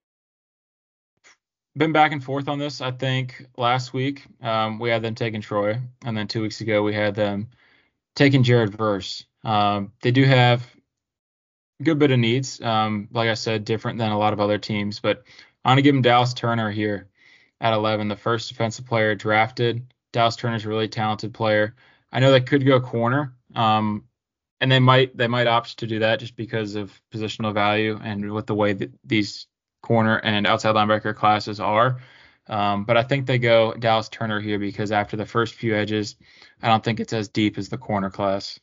Been back and forth on this. I think last week um, we had them taking Troy, and then two weeks ago we had them taking Jared Verse. Um, they do have a good bit of needs. Um, like I said, different than a lot of other teams, but I want to give them Dallas Turner here at eleven, the first defensive player drafted. Dallas Turner's a really talented player. I know they could go corner, um, and they might they might opt to do that just because of positional value and with the way that these corner and outside linebacker classes are. Um, but I think they go Dallas Turner here because after the first few edges, I don't think it's as deep as the corner class.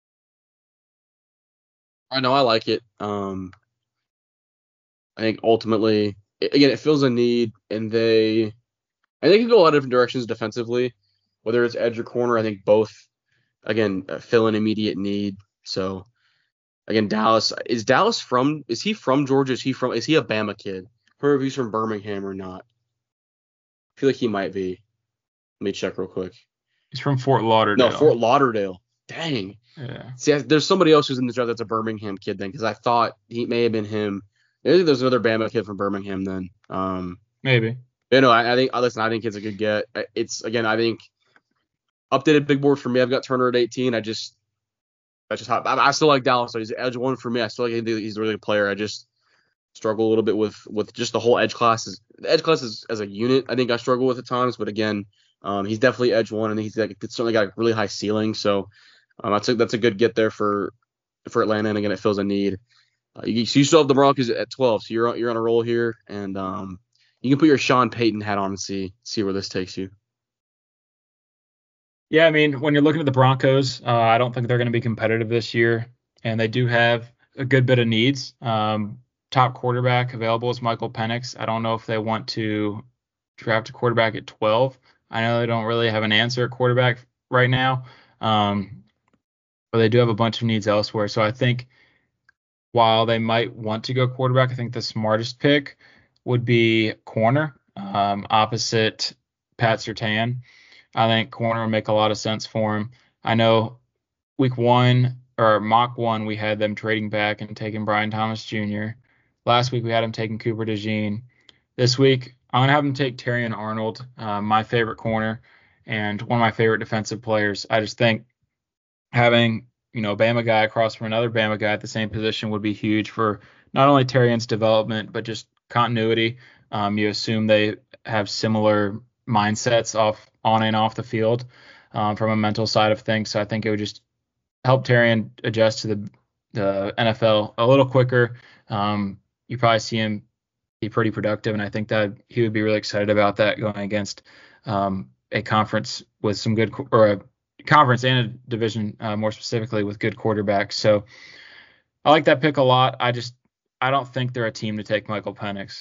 I know I like it. Um, I think ultimately, again, it fills a need, and they, and they can go a lot of different directions defensively, whether it's edge or corner. I think both, again, fill an immediate need. So, again, Dallas is Dallas from is he from Georgia? Is he from is he a Bama kid? Or if he's from Birmingham or not? I feel like he might be. Let me check real quick. He's from Fort Lauderdale. No, Fort Lauderdale. Dang. Yeah. See, there's somebody else who's in the draft that's a Birmingham kid then, because I thought he may have been him. Maybe there's another Bama kid from Birmingham then. Um, Maybe. You know, I, I think. Listen, I think it's a good get. It's again, I think updated big board for me. I've got Turner at eighteen. I just, I just, I, I still like Dallas. So he's edge one for me. I still like he's a really good player. I just, struggle a little bit with with just the whole edge classes. The edge classes as a unit, I think I struggle with at times. But again, um, he's definitely edge one, and he's like, it's certainly got a really high ceiling. So um, that's a that's a good get there for for Atlanta. And again, it fills a need. Uh, you, so you still have the Broncos at twelve, so you're you're on a roll here, and um, you can put your Sean Payton hat on and see see where this takes you. Yeah, I mean, when you're looking at the Broncos, uh, I don't think they're going to be competitive this year, and they do have a good bit of needs. Um, top quarterback available is Michael Penix. I don't know if they want to draft a quarterback at twelve. I know they don't really have an answer at quarterback right now, um, but they do have a bunch of needs elsewhere. So I think while they might want to go quarterback, I think the smartest pick would be corner, um, opposite Pat Surtain. I think corner would make a lot of sense for him. I know week one or mock one, we had them trading back and taking Brian Thomas Junior Last week we had him taking Cooper DeJean. This week I'm gonna have him take Terrion Arnold, uh, my favorite corner and one of my favorite defensive players. I just think having you know a Bama guy across from another Bama guy at the same position would be huge for not only Terrion's development but just continuity. Um, you assume they have similar mindsets off on and off the field um, from a mental side of things. So I think it would just help Terrion adjust to the the N F L a little quicker. Um, you probably see him be pretty productive, and I think that he would be really excited about that going against um, a conference with some good or a conference and a division uh, more specifically with good quarterbacks. So I like that pick a lot. I just I don't think they're a team to take Michael Penix.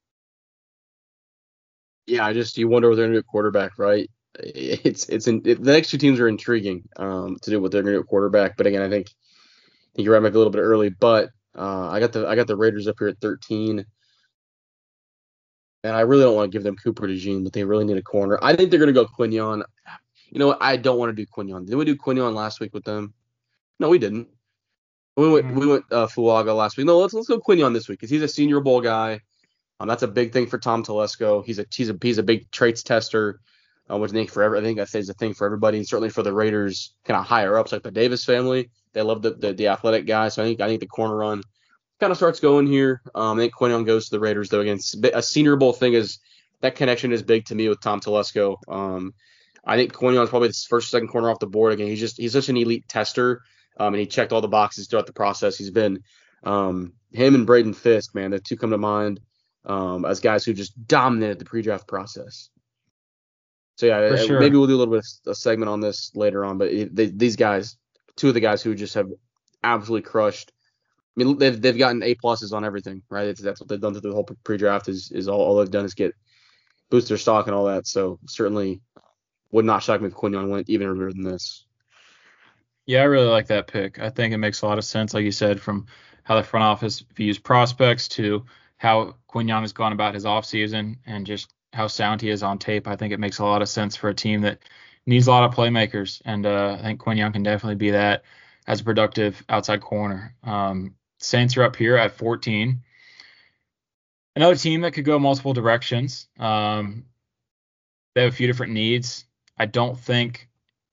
Yeah, I just you wonder what they're gonna do at quarterback, right? It's it's in, it, the next two teams are intriguing um, to do what they're gonna do at quarterback, but again, I think, I think you're right, might be a little bit early, but uh, I got the I got the Raiders up here at thirteen, and I really don't want to give them Cooper DeJean, but they really need a corner. I think they're gonna go Quinion. You know what? I don't want to do Quinion. Did we do Quinion last week with them? No, we didn't. We went mm-hmm. we went uh, Fuaga last week. No, let's let's go Quinion this week because he's a Senior Bowl guy. Um, that's a big thing for Tom Telesco. He's a he's a he's a big traits tester, uh, which I think for every, I think I say is a thing for everybody, and certainly for the Raiders, kind of higher ups like the Davis family. They love the, the the athletic guy, so I think I think the corner run kind of starts going here. Um, I think Quinion goes to the Raiders though. Again, a Senior Bowl thing is that connection is big to me with Tom Telesco. Um, I think Quinion is probably the first second corner off the board. Again, he's just he's such an elite tester, um, and he checked all the boxes throughout the process. He's been um, him and Braden Fisk, man, the two come to mind. Um, as guys who just dominated the pre-draft process. So yeah, sure. Maybe we'll do a little bit of a segment on this later on. But it, they, these guys, two of the guys who just have absolutely crushed. I mean, they've they've gotten A pluses on everything, right? It's, that's what they've done through the whole pre-draft. Is is all, all they've done is get boost their stock and all that. So certainly would not shock me if Quinion went even earlier than this. Yeah, I really like that pick. I think it makes a lot of sense, like you said, from how the front office views prospects to how Quinion has gone about his offseason and just how sound he is on tape. I think it makes a lot of sense for a team that needs a lot of playmakers, and uh, I think Quinion can definitely be that as a productive outside corner. Um, Saints are up here at fourteen. Another team that could go multiple directions. Um, they have a few different needs. I don't think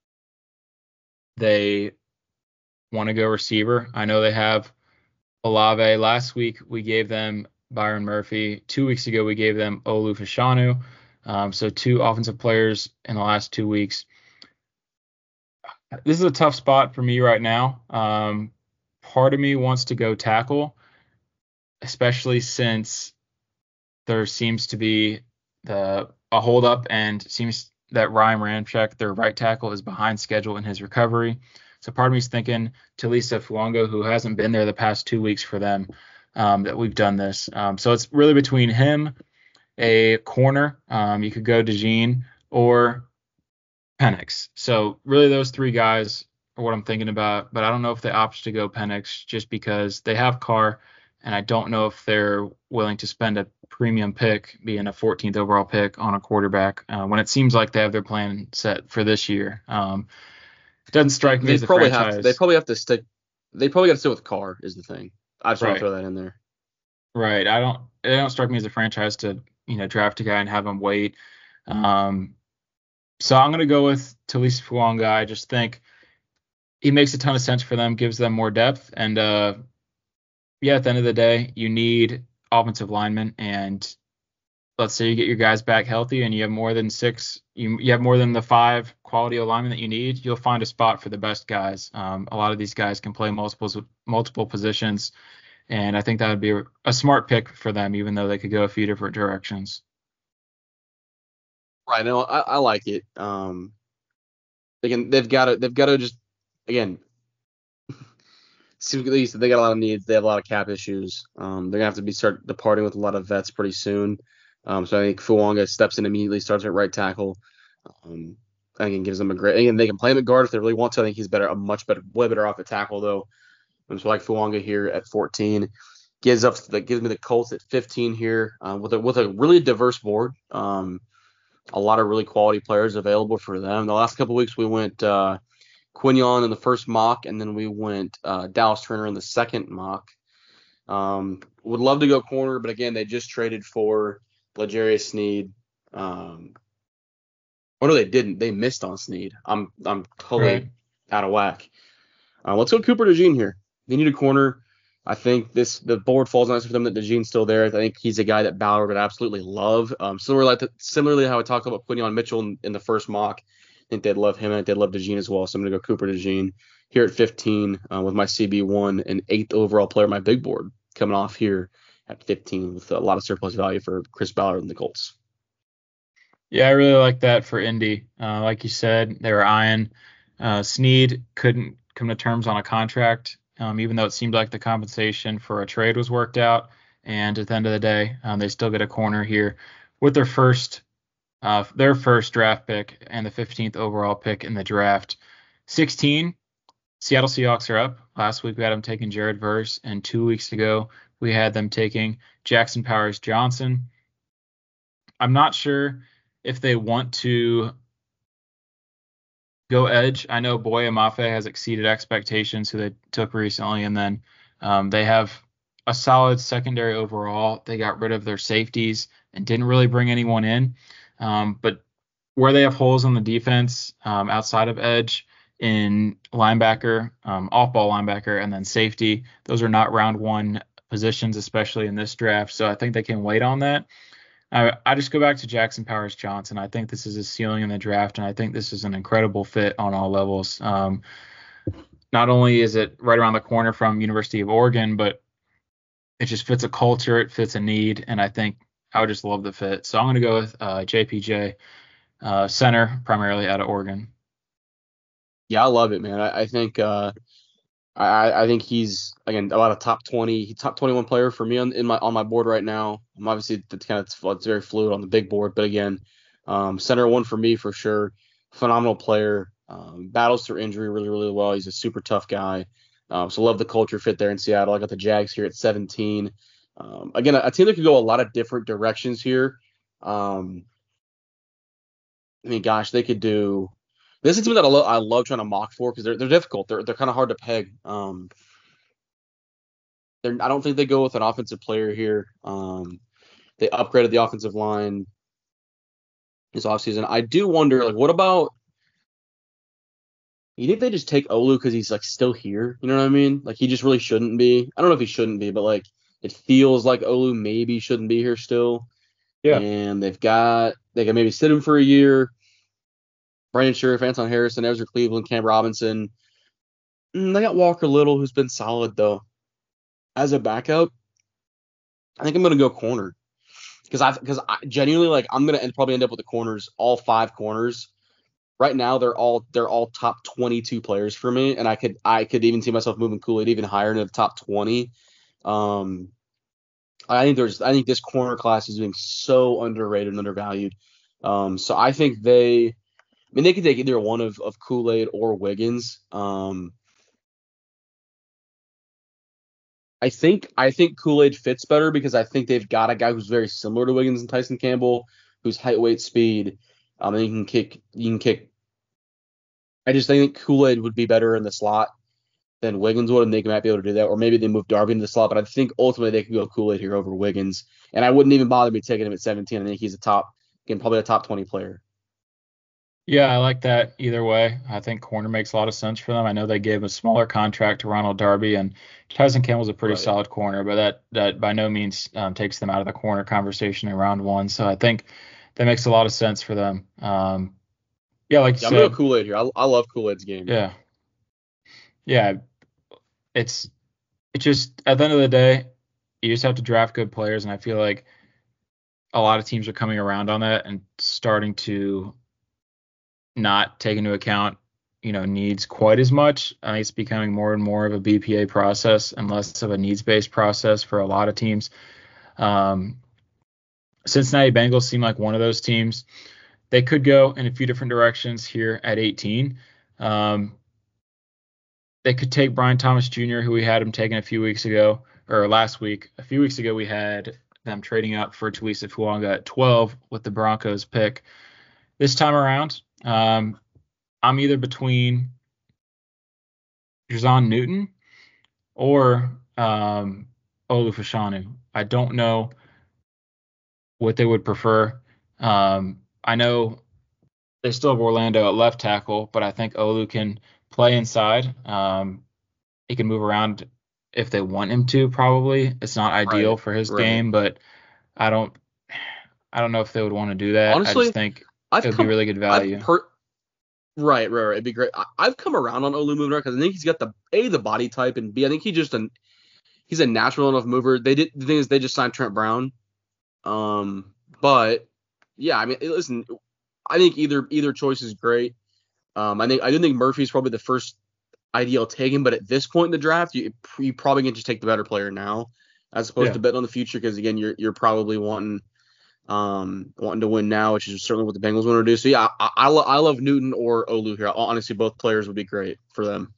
they want to go receiver. I know they have Olave. Last week we gave them Byron Murphy. Two weeks ago, we gave them Olu Fashanu. Um, so two offensive players in the last two weeks. This is a tough spot for me right now. Um, part of me wants to go tackle, especially since there seems to be the a holdup and seems that Ryan Ramczyk, their right tackle, is behind schedule in his recovery. So part of me is thinking Talisa Fuongo, who hasn't been there the past two weeks for them. Um, that we've done this. Um, so it's really between him, a corner. Um, you could go DeJean or Penix. So really those three guys are what I'm thinking about. But I don't know if they opt to go Penix just because they have Carr, and I don't know if they're willing to spend a premium pick, being a fourteenth overall pick, on a quarterback uh, when it seems like they have their plan set for this year. Um, it doesn't strike me they as a probably franchise. Have to, they probably have to stick. They probably got to stick with Carr is the thing. I just right. want to throw that in there. Right. I don't. It don't strike me as a franchise to you know draft a guy and have him wait. Um, so I'm gonna go with Talisa Fuonga. I just think he makes a ton of sense for them, gives them more depth, and uh, yeah, at the end of the day, you need offensive linemen, and let's say you get your guys back healthy and you have more than six, you, you have more than the five quality alignment that you need, you'll find a spot for the best guys. Um, a lot of these guys can play multiple multiple positions, and I think that would be a, a smart pick for them, even though they could go a few different directions. Right. No, I, I like it. Um, again, they've got to they've got to just again. Seems like they got a lot of needs. They have a lot of cap issues. Um, they're gonna have to be start departing with a lot of vets pretty soon. Um, so I think Fuanga steps in immediately, starts at right tackle. Um, I think it gives them a great. Again, they can play him at guard if they really want to. I think he's better, a much better, way better off at tackle though. And so I like Fuanga here at fourteen. Gives up that gives me the Colts at fifteen here uh, with a with a really diverse board. Um, a lot of really quality players available for them. The last couple of weeks we went uh, Quinion in the first mock, and then we went uh, Dallas Turner in the second mock. Um, would love to go corner, but again, they just traded for L'Jarius Sneed. Um, oh no, they didn't. They missed on Sneed. I'm I'm totally Right. out of whack. Uh, let's go Cooper DeJean here. They need a corner. I think this the board falls nice for them that DeJean's still there. I think he's a guy that Ballard would absolutely love. Um, similar like the, similarly how I talked about Quinion Mitchell in, in the first mock. I think they'd love him and they'd love DeJean as well. So I'm gonna go Cooper DeJean here at fifteen uh, with my C B one and eighth overall player, my big board coming off here at fifteen with a lot of surplus value for Chris Ballard and the Colts. Yeah, I really like that for Indy. Uh, like you said, they were eyeing uh, Sneed couldn't come to terms on a contract, um, even though it seemed like the compensation for a trade was worked out. And at the end of the day, um, they still get a corner here with their first uh, their first draft pick and the fifteenth overall pick in the draft. sixteen, Seattle Seahawks are up. Last week we had them taking Jared Verse, and two weeks ago we had them taking Jackson Powers Johnson. I'm not sure if they want to go edge. I know Boye Mafe has exceeded expectations, who they took recently, and then um, they have a solid secondary overall. They got rid of their safeties and didn't really bring anyone in. Um, but where they have holes on the defense um, outside of edge in linebacker, um, off-ball linebacker, and then safety, those are not round one positions, especially in this draft. So I think they can wait on that. I, I just go back to Jackson Powers Johnson. I think this is a ceiling in the draft, and I think this is an incredible fit on all levels. Um, not only is it right around the corner from University of Oregon, but it just fits a culture, it fits a need, and I think I would just love the fit. So I'm going to go with uh, J P J, uh, center, primarily out of Oregon. Yeah, I love it, man. I, I think uh, I, I think he's again about a top twenty, top twenty-one player for me on in my on my board right now. I'm obviously it's kind of it's very fluid on the big board, but again, um, center one for me for sure. Phenomenal player, um, battles through injury really really well. He's a super tough guy. Um, so love the culture fit there in Seattle. I got the Jags here at seventeen. Um, again, a, a team that could go a lot of different directions here. Um, I mean, gosh, they could do. This is a team that I, lo- I love trying to mock for because they're they're difficult. They're they're kind of hard to peg. Um, they're I don't think they go with an offensive player here. Um, they upgraded the offensive line this offseason. I do wonder, like, what about? You think they just take Olu because he's like still here? You know what I mean? Like he just really shouldn't be. I don't know if he shouldn't be, but like it feels like Olu maybe shouldn't be here still. Yeah. And they've got they can maybe sit him for a year. Brandon Scherff, Anton Harrison, Ezra Cleveland, Cam Robinson. Mm, they got Walker Little, who's been solid though. As a backup, I think I'm gonna go corner because I because I genuinely like I'm gonna end, probably end up with the corners, all five corners. Right now, they're all they're all top twenty-two players for me, and I could I could even see myself moving Kool-Aid even higher into the top twenty. Um, I think there's I think this corner class is being so underrated and undervalued. Um, so I think they, I mean, they could take either one of of Kool-Aid or Wiggins. Um, I think I think Kool-Aid fits better because I think they've got a guy who's very similar to Wiggins and Tyson Campbell, who's height, weight, speed. Um, and you can kick you can kick. I just think Kool-Aid would be better in the slot than Wiggins would, and they might be able to do that. Or maybe they move Darby into the slot, but I think ultimately they could go Kool-Aid here over Wiggins. And I wouldn't even bother me taking him at seventeen. I think he's a top, again, probably a top twenty player. Yeah, I like that either way. I think corner makes a lot of sense for them. I know they gave a smaller contract to Ronald Darby, and Tyson Campbell's a pretty Right. solid corner, but that that by no means um, takes them out of the corner conversation in round one. So I think that makes a lot of sense for them. Um, yeah, like you Yeah, I'm gonna go said, Kool Aid here. I, I love Kool Aid's game. yeah, yeah. It's it just at the end of the day, you just have to draft good players, and I feel like a lot of teams are coming around on that and starting to not take into account, you know, needs quite as much. I think it's becoming more and more of a B P A process and less of a needs-based process for a lot of teams. Um, Cincinnati Bengals seem like one of those teams. They could go in a few different directions here at eighteen. Um, they could take Brian Thomas Junior, who we had him taken a few weeks ago, or last week. A few weeks ago, we had them trading up for Tulisa Fuanga at twelve with the Broncos pick. This time around, um, I'm either between Jazon Newton or um, Olu Fashanu. I don't know what they would prefer. Um, I know they still have Orlando at left tackle, but I think Olu can play inside. Um, he can move around if they want him to. Probably it's not ideal Right. for his Right. game, but I don't. I don't know if they would want to do that. I just Honestly, think it I've would be come really good I've value. per right, right, right. It'd be great. I, I've come around on Olu moving because I think he's got the A, the body type, and B, I think he just an he's a natural enough mover. They did the thing is they just signed Trent Brown. Um, but yeah, I mean, listen, I think either either choice is great. Um, I think I do think Murphy's probably the first ideal taken, but at this point in the draft, you you probably can just take the better player now, as opposed to Yeah. betting on the future. Because again, you're you're probably wanting um wanting to win now, which is certainly what the Bengals want to do. So yeah, I I, lo- I love Newton or Olu here. Honestly, both players would be great for them.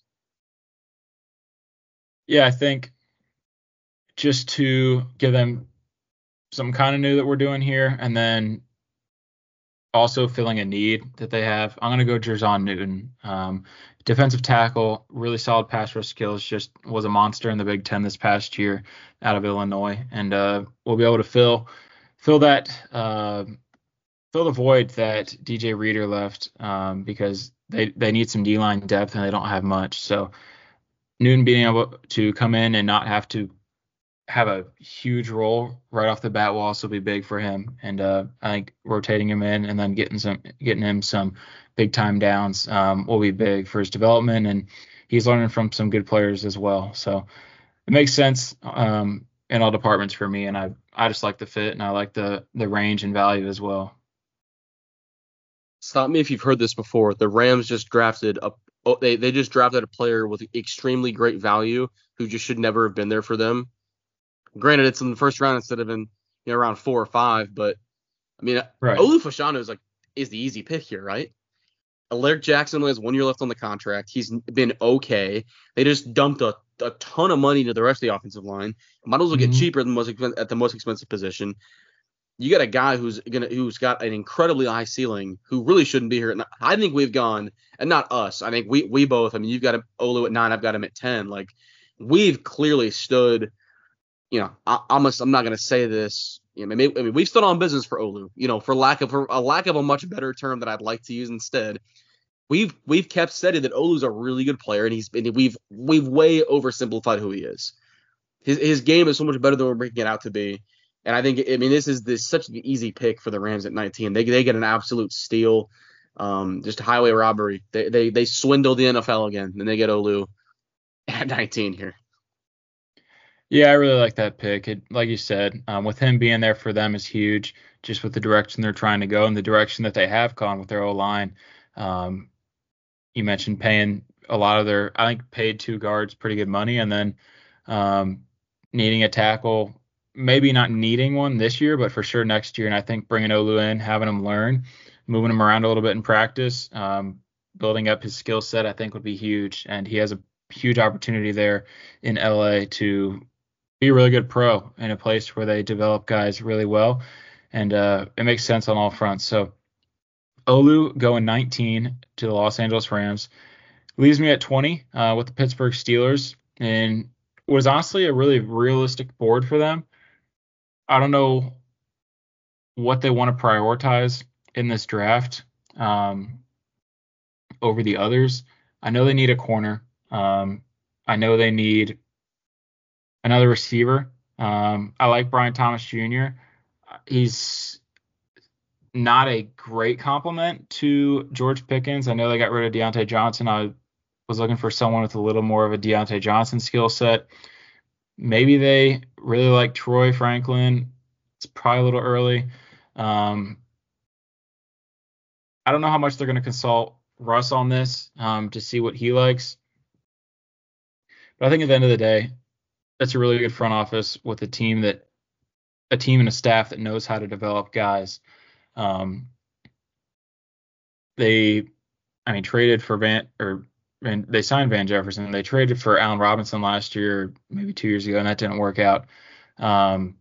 Yeah, I think just to give them some kind of new that we're doing here, and then also filling a need that they have. I'm going to go Jerzon Newton. Um, defensive tackle, really solid pass rush skills, just was a monster in the Big Ten this past year out of Illinois. And uh, we'll be able to fill fill that uh, fill the void that D J Reader left um, because they, they need some D line depth and they don't have much. So Newton being able to come in and not have to have a huge role right off the bat will also be big for him. And uh, I think rotating him in and then getting some getting him some big time downs um, will be big for his development. And he's learning from some good players as well. So it makes sense um, in all departments for me. And I I just like the fit and I like the the range and value as well. Stop me if you've heard this before. The Rams just drafted a oh, they they just drafted a player with extremely great value who just should never have been there for them. Granted, it's in the first round instead of in you know around four or five, but I mean, Right. Olu Fashanu is like is the easy pick here, right? Alaric Jackson only has one year left on the contract. He's been okay. They just dumped a, a ton of money into the rest of the offensive line. Might as well get hmm cheaper than most at the most expensive position. You got a guy who's gonna who's got an incredibly high ceiling who really shouldn't be here. And I think we've gone, and not us. I think we we both. I mean, you've got Olu at nine. I've got him at ten. Like we've clearly stood. You know, I, I'm a, I'm not gonna say this. You know, maybe, I mean, we've stood on business for Olu. You know, for lack of for a lack of a much better term that I'd like to use instead. We've we've kept steady that Olu's a really good player, and he's and we've we've way oversimplified who he is. His his game is so much better than we're making it out to be. And I think I mean this is this such an easy pick for the Rams at nineteen. They they get an absolute steal, um, just a highway robbery. They they they swindle the N F L again, and they get Olu at nineteen here. Yeah, I really like that pick. It, like you said, um, with him being there for them is huge, just with the direction they're trying to go and the direction that they have gone with their O line. Um, you mentioned paying a lot of their, I think, paid two guards pretty good money, and then um, needing a tackle, maybe not needing one this year, but for sure next year. And I think bringing Olu in, having him learn, moving him around a little bit in practice, um, building up his skill set, I think would be huge. And he has a huge opportunity there in L A to be a really good pro in a place where they develop guys really well. And uh, it makes sense on all fronts. So Olu going nineteen to the Los Angeles Rams leaves me at twenty uh, with the Pittsburgh Steelers, and was honestly a really realistic board for them. I don't know what they want to prioritize in this draft. Um, over the others. I know they need a corner. Um, I know they need another receiver. Um, I like Brian Thomas Junior He's not a great compliment to George Pickens. I know they got rid of Deontay Johnson. I was looking for someone with a little more of a Deontay Johnson skill set. Maybe they really like Troy Franklin. It's probably a little early. Um, I don't know how much they're going to consult Russ on this um, to see what he likes. But I think at the end of the day, that's a really good front office with a team that a team and a staff that knows how to develop guys. Um, they, I mean, traded for Van or Van, they signed Van Jefferson. They traded for Allen Robinson last year, maybe two years ago, and that didn't work out. Um,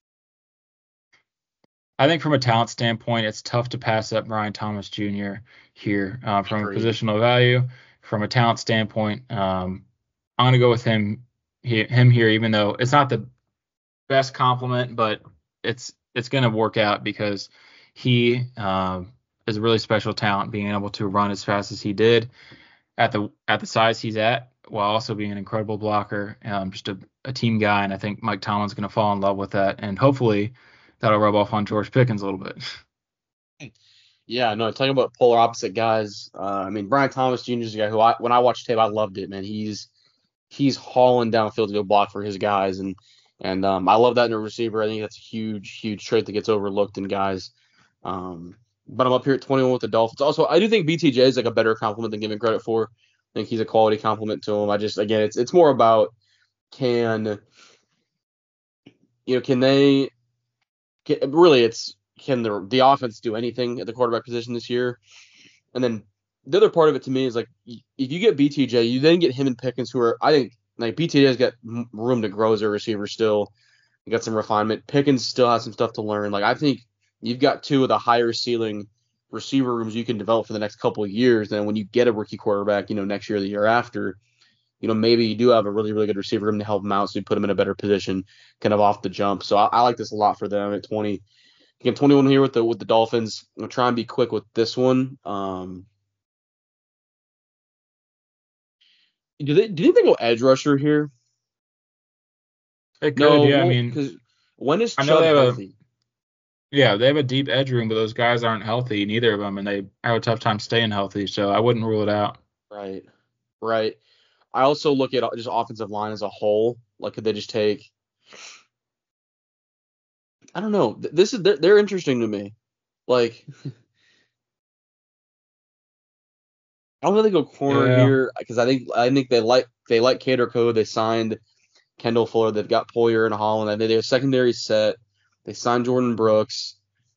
I think from a talent standpoint, it's tough to pass up Brian Thomas Junior here uh, from Agreed. a positional value. From a talent standpoint, um, I'm going to go with him he, him here, even though it's not the best compliment, but it's it's going to work out because he um, is a really special talent, being able to run as fast as he did at the at the size he's at, while also being an incredible blocker, um, just a, a team guy. And I think Mike Tomlin's going to fall in love with that, and hopefully that'll rub off on George Pickens a little bit. Yeah, no, talking about polar opposite guys. Uh, I mean, Brian Thomas Junior is a guy who, I, when I watched tape, I loved it, man. He's he's hauling downfield to go block for his guys, and and um, I love that in a receiver. I think that's a huge, huge trait that gets overlooked in guys. Um, but I'm up here at twenty-one with the Dolphins. Also, I do think B T J is like a better compliment than given credit for. I think he's a quality compliment to him. I just, again, it's it's more about can you know can they can, really it's can the the offense do anything at the quarterback position this year? And then the other part of it to me is like if you get B T J, you then get him and Pickens, who are I think like B T J's got room to grow as a receiver still. You got some refinement. Pickens still has some stuff to learn. Like I think you've got two of the higher ceiling receiver rooms you can develop for the next couple of years. Then when you get a rookie quarterback, you know, next year or the year after, you know, maybe you do have a really, really good receiver room to help him out, so you put him in a better position, kind of off the jump. So I, I like this a lot for them at twenty. Again, twenty-one here with the with the Dolphins. I'm gonna try and be quick with this one. Um, do they do you think they go edge rusher here? It could, No, yeah. I well, mean, because when is I know Chubb they have a healthy? yeah, they have a deep edge room, but those guys aren't healthy, neither of them, and they have a tough time staying healthy. So I wouldn't rule it out. Right, right. I also look at just offensive line as a whole. Like, could they just take? I don't know. This is they're, they're interesting to me. Like, I don't really go corner Yeah, here because I think I think they like they like Cater Code. They signed Kendall Fuller. They've got Poyer and Holland. They they have secondary set. They signed Jordan Brooks.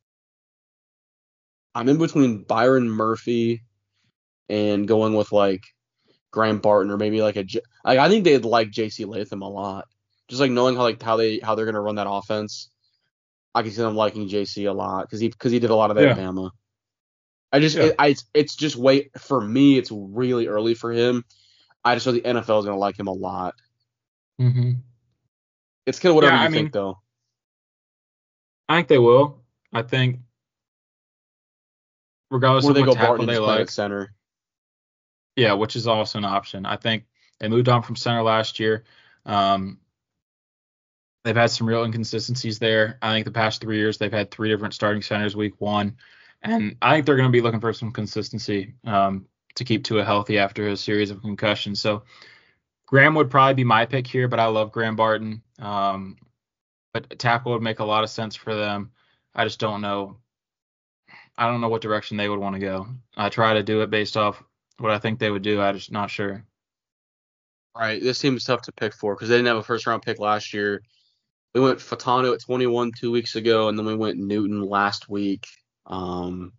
I'm in between Byron Murphy and going with like Graham Barton or maybe like a J- like I think they'd like J C Latham a lot. Just like knowing how like how they how they're gonna run that offense. I can see them liking J C a lot because he because he did a lot of that at yeah, Bama. I just yeah. it, I it's just wait for me. It's really early for him. I just know the N F L is gonna like him a lot. hmm It's kind of Yeah, whatever I you think mean, though. I think they will. I think regardless Or of they what go Barton tackle and they just play him at like, center. yeah, which is also an option. I think they moved on from center last year. Um, they've had some real inconsistencies there. I think the past three years they've had three different starting centers week one, and I think they're going to be looking for some consistency um, to keep Tua healthy after a series of concussions. So Graham would probably be my pick here, but I love Graham Barton. Um, but tackle would make a lot of sense for them. I just don't know. I don't know what direction they would want to go. I try to do it based off what I think they would do. I'm just not sure. Right. This team's tough to pick for because they didn't have a first round pick last year. We went Fatano at twenty-one two weeks ago, and then we went Newton last week. Um,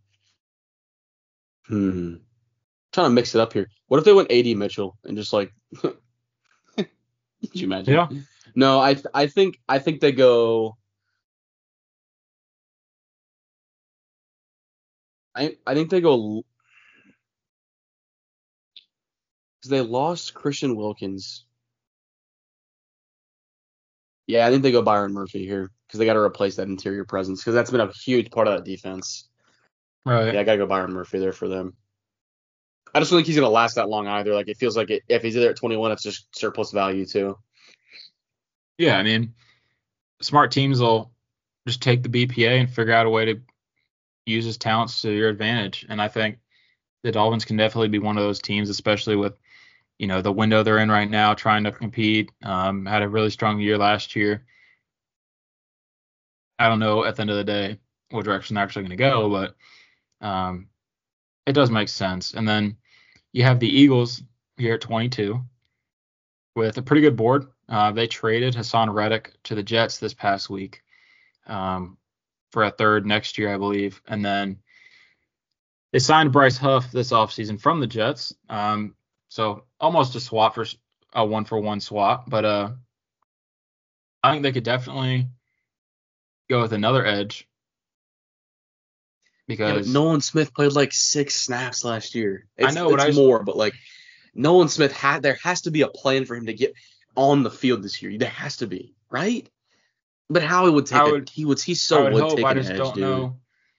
hmm. Trying to mix it up here. What if they went A D Mitchell and just like, could you imagine? Yeah. No, I I think I think they go. I I think they go because they lost Christian Wilkins. Yeah, I think they go Byron Murphy here because they got to replace that interior presence because that's been a huge part of that defense. Right. Yeah, I gotta go Byron Murphy there for them. I just don't think he's gonna last that long either. Like it feels like it, if he's there at twenty-one, it's just surplus value too. Yeah, I mean, smart teams will just take the B P A and figure out a way to use his talents to your advantage. And I think the Dolphins can definitely be one of those teams, especially with, you know, the window they're in right now, trying to compete. Um, had a really strong year last year. I don't know at the end of the day what direction they're actually going to go, but um, it does make sense. And then you have the Eagles here at twenty-two with a pretty good board. Uh, they traded Hassan Reddick to the Jets this past week um, for a third next year, I believe. And then they signed Bryce Huff this offseason from the Jets. Um, so almost a swap for a one for one swap. But uh, I think they could definitely go with another edge. Because yeah, Nolan Smith played like six snaps last year. It's, I know, but it's I just, more, but like Nolan Smith had there has to be a plan for him to get on the field this year. There has to be, right? But how he would take I it, would, he would he so I would, would hope. take I an just edge, don't dude. know.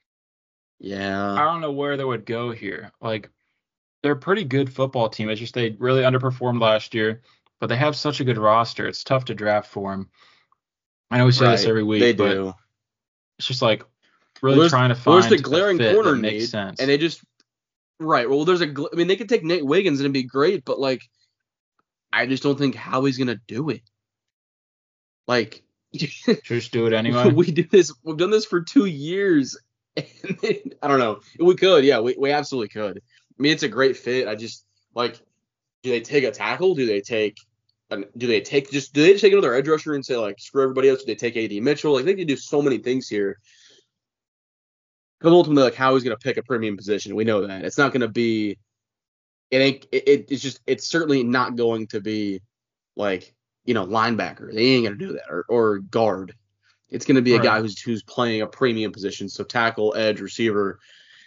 Yeah. I don't know where they would go here. Like, they're a pretty good football team. It's just they really underperformed last year, but they have such a good roster. It's tough to draft for them. I know we say right. this every week, they but do. It's just like really well, trying to well, find there's the glaring a fit corner that makes need, sense. And they just right. Well, there's a. Gl- I mean, they could take Nate Wiggins and it'd be great, but like, I just don't think Howie's gonna do it. Like, just do it anyway. We do this. We've done this for two years. And then, I don't know. We could, yeah, we, we absolutely could. I mean, it's a great fit. I just like, do they take a tackle? Do they take, an, do they take just do they just take another edge rusher and say like screw everybody else? Do they take A D Mitchell? Like they can do so many things here. Because ultimately, like Howie's gonna pick a premium position. We know that it's not gonna be. It ain't. It, it, it's just. It's certainly not going to be like you know linebacker. They ain't gonna do that or or guard. It's going to be a right. guy who's who's playing a premium position. So tackle, edge, receiver,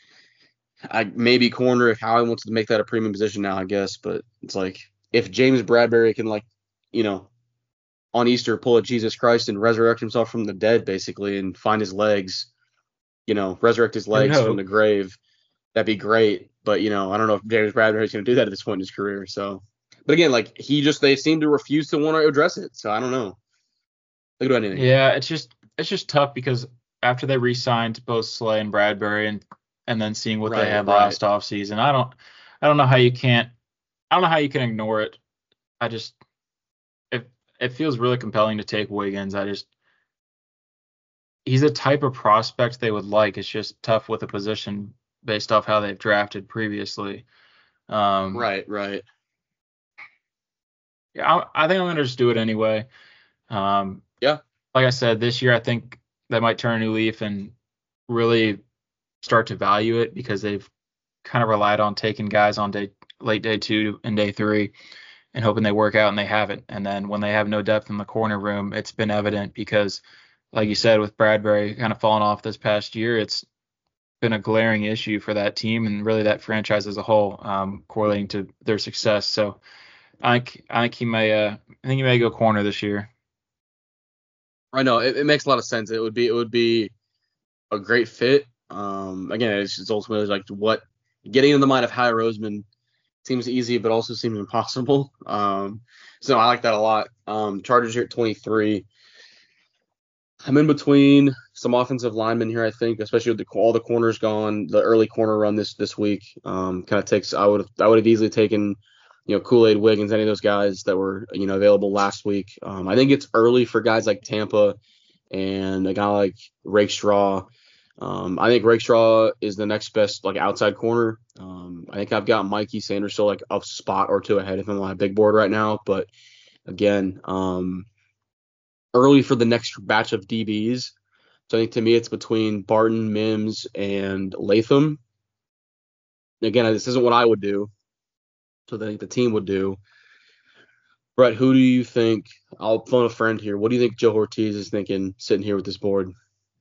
I, maybe corner if Howie wants to make that a premium position now, I guess. But it's like if James Bradbury can like, you know, on Easter pull a Jesus Christ and resurrect himself from the dead basically and find his legs, you know, resurrect his legs from the grave, that'd be great. But, you know, I don't know if James Bradbury's going to do that at this point in his career. So, but again, like he just, they seem to refuse to want to address it. So I don't know. They could do anything. Yeah, it's just it's just tough because after they re-signed both Slay and Bradbury and and then seeing what right, they had right. last offseason, I don't I don't know how you can't I don't know how you can ignore it. I just it it feels really compelling to take Wiggins. I just he's a type of prospect they would like. It's just tough with a position based off how they've drafted previously. Um, right, right. Yeah, I, I think I'm gonna just do it anyway. Um, yeah. Like I said, this year I think they might turn a new leaf and really start to value it because they've kind of relied on taking guys on day late day two and day three and hoping they work out, and they haven't. And then when they have no depth in the corner room, it's been evident because, like you said, with Bradbury kind of falling off this past year, it's been a glaring issue for that team and really that franchise as a whole, um, correlating to their success. So I think I think he may uh, I think he may go corner this year. I know it, it makes a lot of sense. It would be it would be a great fit. Um, again, it's just ultimately like what getting in the mind of Howie Roseman seems easy, but also seems impossible. Um, so I like that a lot. Um, Chargers here at twenty-three. I'm in between some offensive linemen here, I think, especially with the, all the corners gone. The early corner run this this week um, kind of takes. I would I would have easily taken. You know, Kool-Aid, Wiggins, any of those guys that were, you know, available last week. Um, I think it's early for guys like Tampa and a guy like Rakestraw. Um, I think Rakestraw is the next best, like, outside corner. Um, I think I've got Mikey Sanders still, like, a spot or two ahead of him on my big board right now. But, again, um, early for the next batch of D Bs. So I think to me it's between Barton, Mims, and Latham. Again, this isn't what I would do. So I think the team would do. Brett, who do you think? I'll phone a friend here. What do you think Joe Ortiz is thinking sitting here with this board?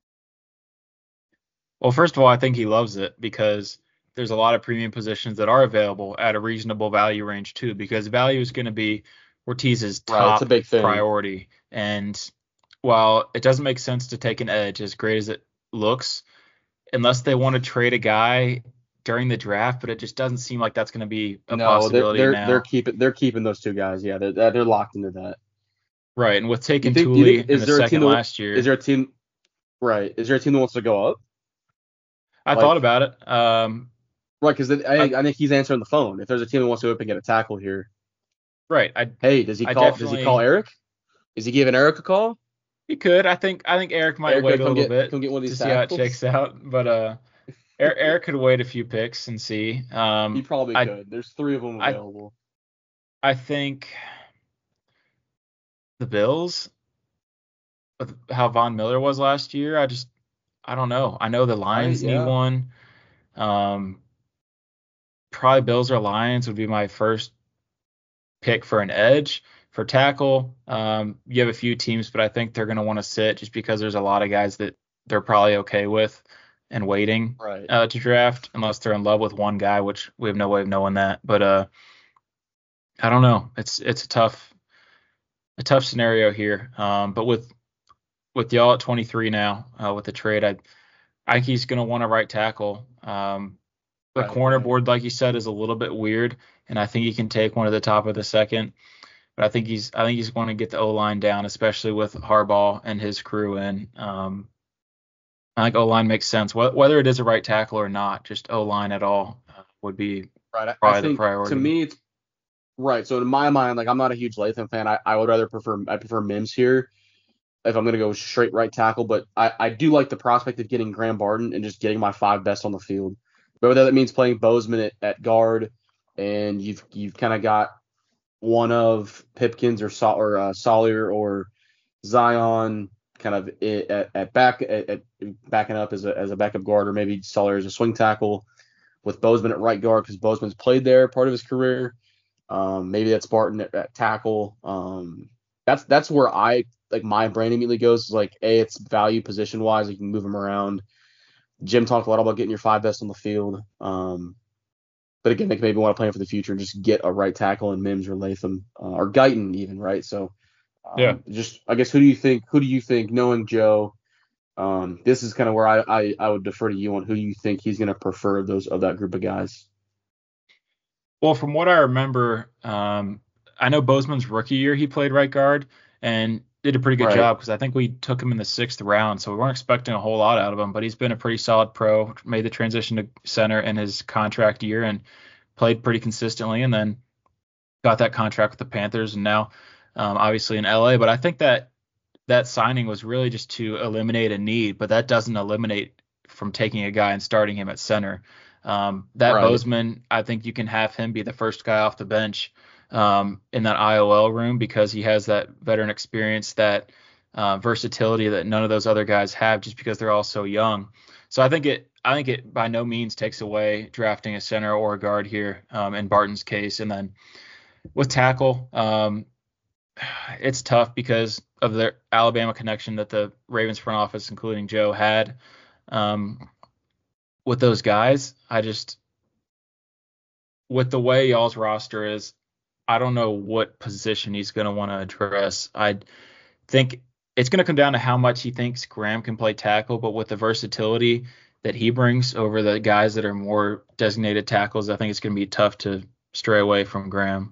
Well, first of all, I think he loves it because there's a lot of premium positions that are available at a reasonable value range too, because value is going to be Ortiz's top right, it's a big thing. priority. And while it doesn't make sense to take an edge, as great as it looks, unless they want to trade a guy during the draft, but it just doesn't seem like that's going to be a No, they're possibility they're they're now. keeping they're keeping those two guys. Yeah, they're they're locked into that. Right, and with Do you taking think? Do you Tooley think in is the there a team second that last is year, there a team right? Is there a team that wants to go up? I thought Like about it. Um, right, because I I, I think he's answering the phone. If there's a team that wants to go up and get a tackle here, right, I hey, does he I call? Does he call definitely Eric? Is he giving Eric a call? he could. I think I think Eric might Eric, gotta wait a come little get bit come get one of to these see how it tackles. shakes out, but uh, Eric, Eric could wait a few picks and see. He Um, probably I could. There's three of them I available. I think the Bills with how Von Miller was last year. I just I don't know. I know the Right? Lions need Yeah. one. Um, Probably Bills or Lions would be my first pick for an edge. For tackle, um, you have a few teams, but I think they're going to want to sit just because there's a lot of guys that they're probably okay with and waiting Right. uh, to draft, unless they're in love with one guy, which we have no way of knowing that. But uh, I don't know. It's it's a tough a tough scenario here. Um, but with with y'all at twenty-three now uh, with the trade, I I think he's going to want a right tackle. Um, the Right. corner Right. board, like you said, is a little bit weird, and I think he can take one at the top of the second. But I think he's I think he's going to get the O line down, especially with Harbaugh and his crew in. Um, I think O line makes sense, Wh- whether it is a right tackle or not. Just O line at all uh, would be Right. I, I probably the think to priority. me it's right. So in my mind, like I'm not a huge Latham fan. I, I would rather prefer I prefer Mims here if I'm gonna go straight right tackle. But I, I do like the prospect of getting Graham Barton and just getting my five best on the field. But whether that means playing Bozeman at, at guard, and you've you've kind of got one of Pipkins or Sol, or uh, Sawyer or Zion kind of at, at back at, at backing up as a as a backup guard, or maybe Sawyer as a swing tackle with Bozeman at right guard because Bozeman's played there part of his career. Um, maybe that's Barton at, at tackle. Um, that's that's where I like my brain immediately goes is like a it's value position wise, you can move him around. Jim talked a lot about getting your five best on the field. Um, but again, they maybe want to plan for the future and just get a right tackle in Mims or Latham uh, or Guyton even, right? So Yeah. um, just I guess who do you think? Who do you think? Knowing Joe, um, this is kind of where I, I I would defer to you on who you think he's going to prefer of those of that group of guys. Well, from what I remember, um, I know Bozeman's rookie year he played right guard and did a pretty good Right. job because I think we took him in the sixth round, so we weren't expecting a whole lot out of him. But he's been a pretty solid pro, made the transition to center in his contract year and played pretty consistently, and then got that contract with the Panthers, and now um, obviously in L A. But I think that that signing was really just to eliminate a need, but that doesn't eliminate from taking a guy and starting him at center. Um, that Right. Bozeman, I think you can have him be the first guy off the bench um, in that I O L room because he has that veteran experience, that uh, versatility that none of those other guys have, just because they're all so young. So I think it, I think it by no means takes away drafting a center or a guard here um, in Barton's case, and then with tackle. Um, it's tough because of the Alabama connection that the Ravens front office, including Joe, had um, with those guys. I just, with the way y'all's roster is, I don't know what position he's going to want to address. I think it's going to come down to how much he thinks Graham can play tackle, but with the versatility that he brings over the guys that are more designated tackles, I think it's going to be tough to stray away from Graham.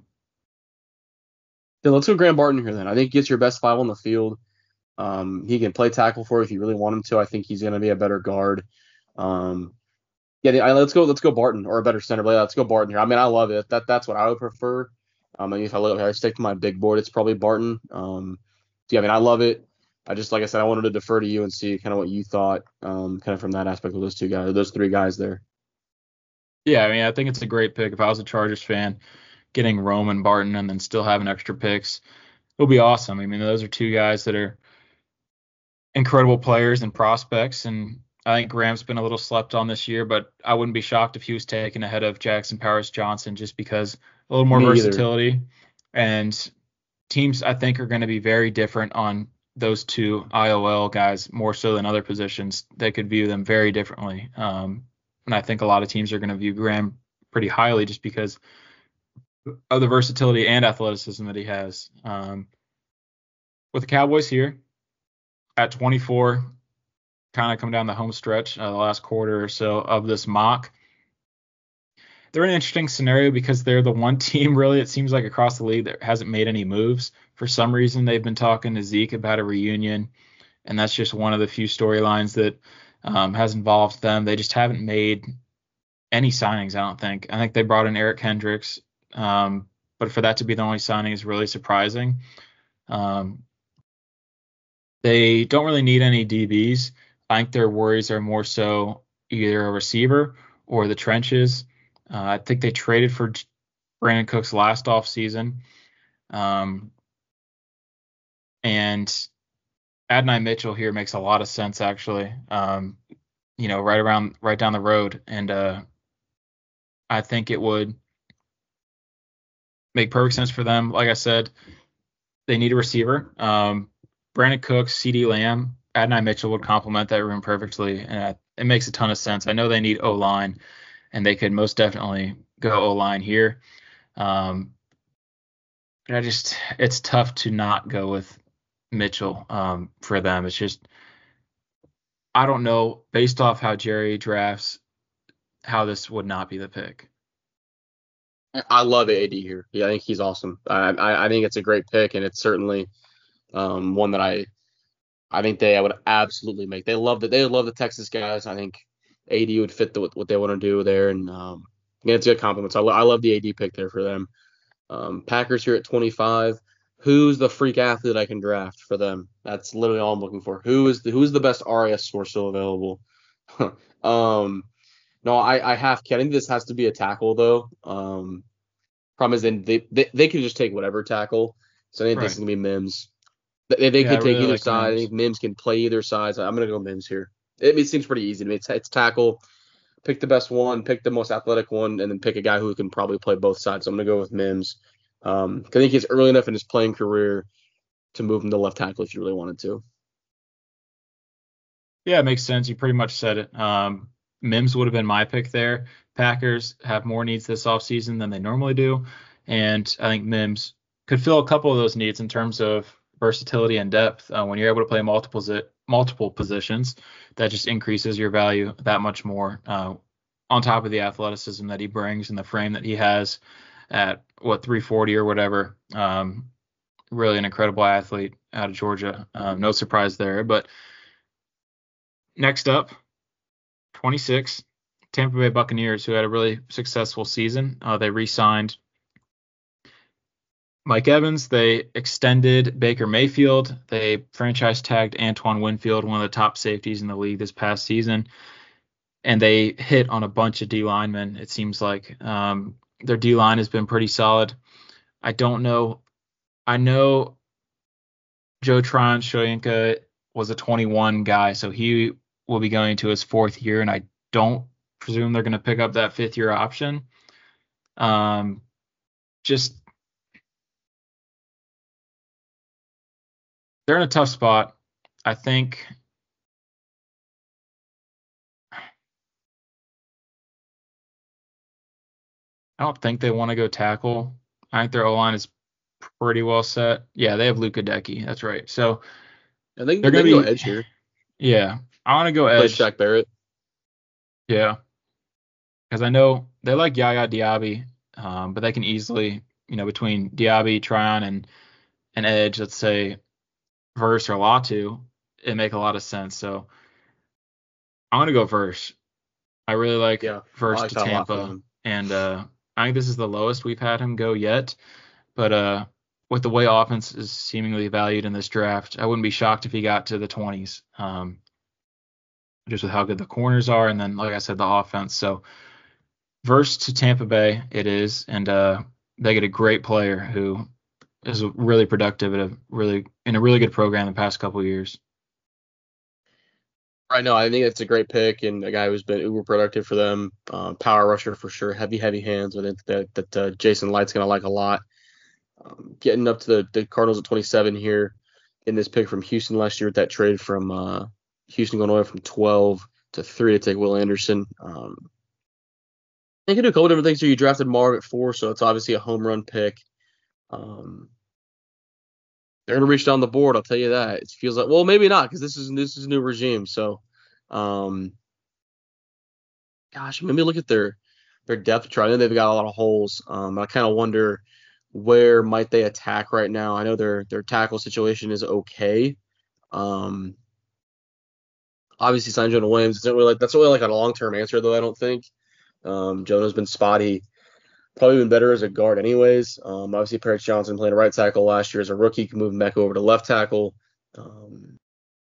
Yeah, let's go Graham Barton here then. I think he gets your best five on the field. Um, he can play tackle for you if you really want him to. I think he's going to be a better guard. Um, yeah, I, let's go. Let's go Barton or a better center. But yeah, let's go Barton here. I mean, I love it. That that's what I would prefer. Um, I mean, if I look, if I stick to my big board, it's probably Barton. Um, so yeah, I mean, I love it. I just like I said, I wanted to defer to you and see kind of what you thought, um, kind of from that aspect of those two guys, those three guys there. Yeah, I mean, I think it's a great pick. If I was a Chargers fan, getting Roman Barton and then still having extra picks, it'll be awesome. I mean, those are two guys that are incredible players and prospects, and I think Graham's been a little slept on this year, but I wouldn't be shocked if he was taken ahead of Jackson Powers Johnson just because a little more Me either. versatility. And teams, I think, are going to be very different on those two I O L guys more so than other positions. They could view them very differently. Um, and I think a lot of teams are going to view Graham pretty highly just because of the versatility and athleticism that he has. Um, with the Cowboys here at twenty-four, kind of come down the home stretch, uh, the last quarter or so of this mock. they're an interesting scenario because they're the one team really it seems like across the league that hasn't made any moves. For some reason, they've been talking to Zeke about a reunion, and that's just one of the few storylines that um, has involved them. They just haven't made any signings, I don't think. I think they brought in Eric Kendricks, um, but for that to be the only signing is really surprising. Um, they don't really need any D Bs. I think their worries are more so either a receiver or the trenches. Uh, I think they traded for Brandon Cooks last offseason. Um, and Adonai Mitchell here makes a lot of sense, actually. Um, you know, right around, right down the road. And uh, I think it would make perfect sense for them. Like I said, they need a receiver. Um, Brandon Cooks, CeeDee Lamb, Adonai Mitchell would complement that room perfectly. And it makes a ton of sense. I know they need O-line, and they could most definitely go O-line here. Um, but I just, it's tough to not go with Mitchell um, for them. It's just, I don't know, based off how Jerry drafts, how this would not be the pick. I love A D here. Yeah, I think he's awesome. I, I I think it's a great pick, and it's certainly um, one that I I think they would absolutely make. They love that. They love the Texas guys. I think A D would fit the, what they want to do there, and um, yeah, it's a good compliment. So I, lo- I love the A D pick there for them. Um, Packers here at twenty-five. Who's the freak athlete I can draft for them? That's literally all I'm looking for. Who is the who's the best R A S source still available? um, no, I I have. I think this has to be a tackle though. Um, problem is then they, they they can just take whatever tackle. So I think this is Right. gonna be Mims. They, they Yeah, I could take really either like side. I Mims. think Mims can play either side. So I'm gonna go Mims here. It, it seems pretty easy to me. It's, it's tackle. Pick the best one. Pick the most athletic one, and then pick a guy who can probably play both sides. So I'm gonna go with Mims. Um, 'cause I think he's early enough in his playing career to move him to left tackle if you really wanted to. Yeah, it makes sense. You pretty much said it. Um, Mims would have been my pick there. Packers have more needs this offseason than they normally do. And I think Mims could fill a couple of those needs in terms of versatility and depth. Uh, when you're able to play multiple multiple positions, that just increases your value that much more. Uh, on top of the athleticism that he brings and the frame that he has at what three forty or whatever. Um, really an incredible athlete out of Georgia. Um, no surprise there. But next up, twenty-six, Tampa Bay Buccaneers, who had a really successful season. Uh, they re-signed Mike Evans. They extended Baker Mayfield. They franchise tagged Antoine Winfield, one of the top safeties in the league this past season. And they hit on a bunch of D linemen, it seems like. Um, their D line has been pretty solid. I don't know. I know Joe Tryon Shoyinka was a twenty-one guy, so he will be going to his fourth year, and I don't presume they're going to pick up that fifth year option. Um, just they're in a tough spot. I think I don't think they want to go tackle. I think their O line is pretty well set. Yeah, they have Luka Decky. That's right. So I think they're they going can go to be, edge here. yeah, I want to go Play edge. Shaq Barrett. Yeah, because I know they like Yaya Diaby, um, but they can easily, you know, between Diaby, Tryon, and an edge, let's say Verse or Latu, it make a lot of sense. So I'm gonna go Verse. I really like Yeah, I Verse like to that a lot for Tampa, them. and uh, I think this is the lowest we've had him go yet. But uh, with the way offense is seemingly valued in this draft, I wouldn't be shocked if he got to the twenties. Um, just with how good the corners are, and then like I said, the offense. So Verse to Tampa Bay, it is, and uh, they get a great player who is really productive at a really in a really good program the past couple of years. Right now, I think it's a great pick and a guy who's been uber productive for them. Um, power rusher for sure, heavy, heavy hands. I think that that uh, Jason Light's gonna like a lot. Um, getting up to the, the Cardinals at twenty-seven here in this pick from Houston last year with that trade from uh, Houston going away from twelve to three to take Will Anderson. Um, they can do a couple different things here. You drafted Marv at four, so it's obviously a home run pick. Um, they're gonna reach down the board. I'll tell you that. It feels like well, maybe not because this is this is a new regime. So, um, gosh, maybe look at their their depth chart. I know they've got a lot of holes. Um, I kind of wonder where might they attack right now. I know their their tackle situation is okay. Um, obviously, signed Jonah Williams. It's not really like that's really like a long term answer though. I don't think. Um, Jonah's been spotty. Probably been better as a guard, anyways. Um, obviously, Paris Johnson playing a right tackle last year as a rookie, can move him back over to left tackle. Um,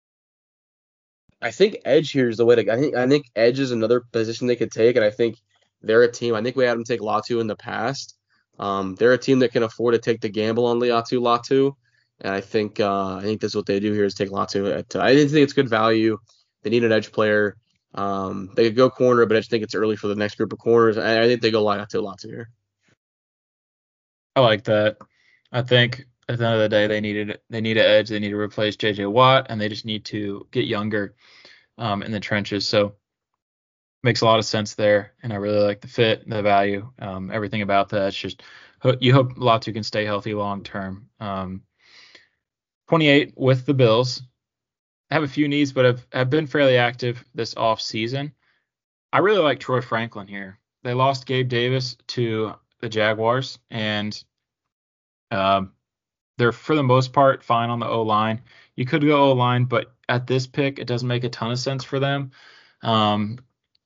I think edge here is the way to. I think I think edge is another position they could take, and I think they're a team. I think we had them take Latu in the past. Um, they're a team that can afford to take the gamble on Liatu Latu, and I think uh, I think that's what they do here is take Latu. At, uh, I didn't think it's good value. They need an edge player. Um, they could go corner, but I just think it's early for the next group of corners. I, I think they go Liatu Latu here. I like that. I think at the end of the day, they needed they need an edge. They need to replace J J Watt, and they just need to get younger um, in the trenches. So makes a lot of sense there, and I really like the fit, the value, um, everything about that. It's just you hope Latu can stay healthy long term. Um, twenty-eight with the Bills. I have a few needs, but have, have been fairly active this off season. I really like Troy Franklin here. They lost Gabe Davis to the Jaguars, and um, they're for the most part fine on the O line. You could go O line, but at this pick, it doesn't make a ton of sense for them. Um,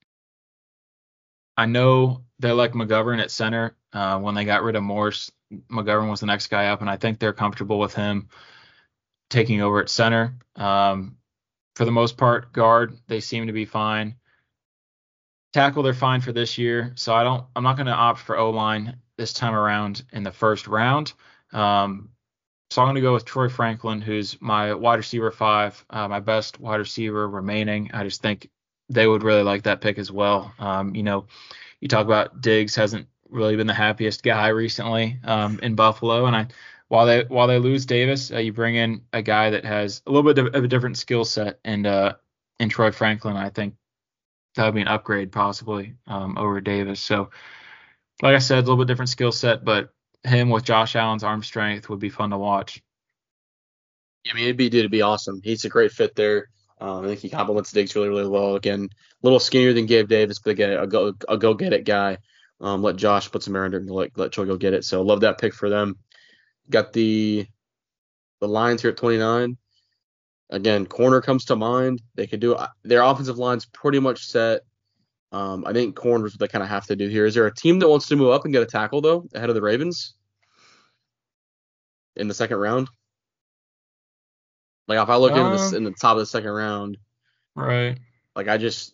I know they like McGovern at center. Uh, when they got rid of Morse, McGovern was the next guy up, and I think they're comfortable with him taking over at center. Um, for the most part, guard, they seem to be fine. Tackle, they're fine for this year, so I don't. I'm not going to opt for O line this time around in the first round. Um, so I'm going to go with Troy Franklin, who's my wide receiver five, uh, my best wide receiver remaining. I just think they would really like that pick as well. Um, you know, you talk about Diggs hasn't really been the happiest guy recently um, in Buffalo, and I while they while they lose Davis, uh, you bring in a guy that has a little bit of, of a different skill set, and uh, in Troy Franklin, I think that would be an upgrade possibly um, over Davis. So, like I said, a little bit different skill set, but him with Josh Allen's arm strength would be fun to watch. I mean, it'd be dude, it'd be awesome. He's a great fit there. Um, I think he complements Diggs really, really well. Again, a little skinnier than Gabe Davis, but again, a go a go get it guy. Um, let Josh put some air under him, let let Troy go get it. So love that pick for them. Got the the Lions here at twenty-nine. Again, corner comes to mind. They could do their offensive line's pretty much set. Um, I think corners what they kind of have to do here. Is there a team that wants to move up and get a tackle though ahead of the Ravens in the second round? Like if I look into this Um, in the top of the second round, right. like I just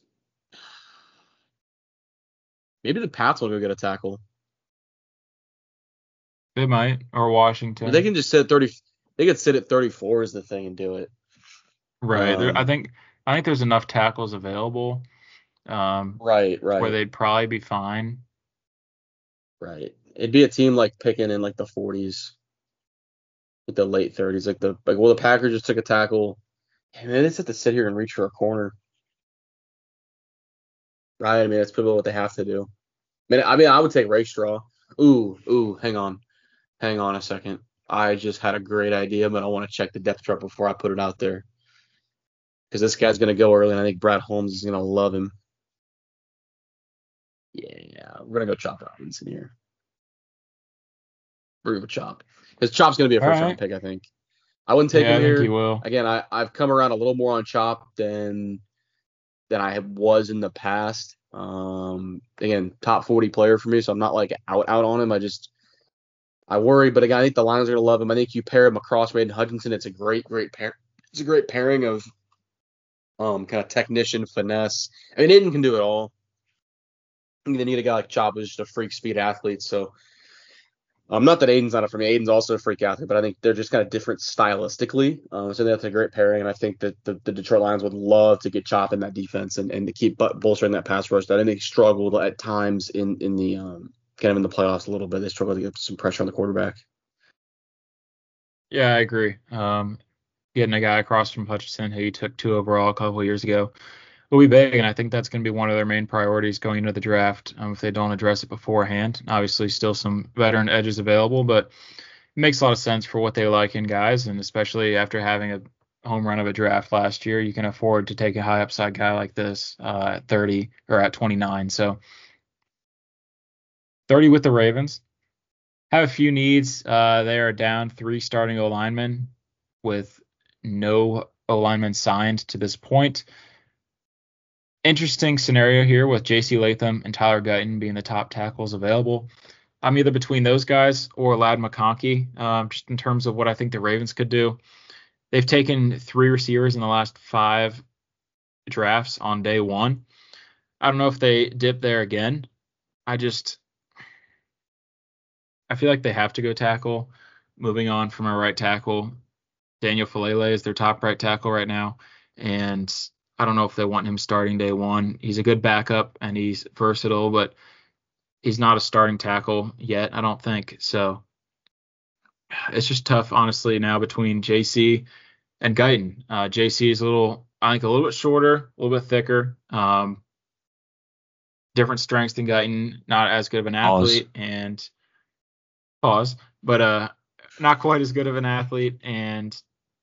maybe the Pats will go get a tackle. They might, or Washington. But they can just sit at thirty. They could sit at thirty-four is the thing and do it. Right. There, I Um, think I think there's enough tackles available um, right, where right, they'd probably be fine. right. It'd be a team like picking in like the forties, like the late thirties, like the like. Well, the Packers just took a tackle. And they just have to sit here and reach for a corner, right? I mean, that's probably what they have to do. I mean, I mean, I would take Rakestraw. Ooh, ooh, hang on, hang on a second. I just had a great idea, but I want to check the depth chart before I put it out there because this guy's gonna go early, and I think Brad Holmes is gonna love him. Yeah, we're gonna go Chop Robinson here. We're gonna go Chop because Chop's gonna be a All first round right. pick, I think. I wouldn't take Yeah, him I think he here. will. Again, I I've come around a little more on Chop than than I was in the past. Um, again, top forty player for me, so I'm not like out out on him. I just I worry, but again, I think the Lions are gonna love him. I think you pair him across Braden Hutchinson. It's a great, great pair. It's a great pairing of um kind of technician finesse. I mean, Aiden can do it all. I think they need a guy like Chop who's just a freak speed athlete. So um, not that Aiden's not it for me. Aiden's also a freak athlete, but I think they're just kind of different stylistically. Um, so that's a great pairing, and I think that the, the Detroit Lions would love to get Chop in that defense and, and to keep bolstering that pass rush. That I think they struggled at times in in the um kind of in the playoffs a little bit. They struggled to get some pressure on the quarterback. Yeah, I agree. Um, getting a guy across from Hutchinson who you took two overall a couple of years ago will be big, and I think that's going to be one of their main priorities going into the draft um, if they don't address it beforehand. Obviously, still some veteran edges available, but it makes a lot of sense for what they like in guys, and especially after having a home run of a draft last year, you can afford to take a high upside guy like this uh, at thirty or at twenty-nine. So thirty with the Ravens. Have a few needs. Uh, they are down three starting O linemen with no O linemen signed to this point. Interesting scenario here with J C Latham and Tyler Guyton being the top tackles available. I'm either between those guys or Ladd McConkey, um, just in terms of what I think the Ravens could do. They've taken three receivers in the last five drafts on day one. I don't know if they dip there again. I just I feel like they have to go tackle. Moving on from a right tackle, Daniel Falele is their top right tackle right now, and I don't know if they want him starting day one. He's a good backup and he's versatile, but he's not a starting tackle yet, I don't think. So it's just tough, honestly, now between J C and Guyton. Uh, J C is a little, I think, a little bit shorter, a little bit thicker, um, different strengths than Guyton, not as good of an athlete, pause. and pause, but uh, not quite as good of an athlete, and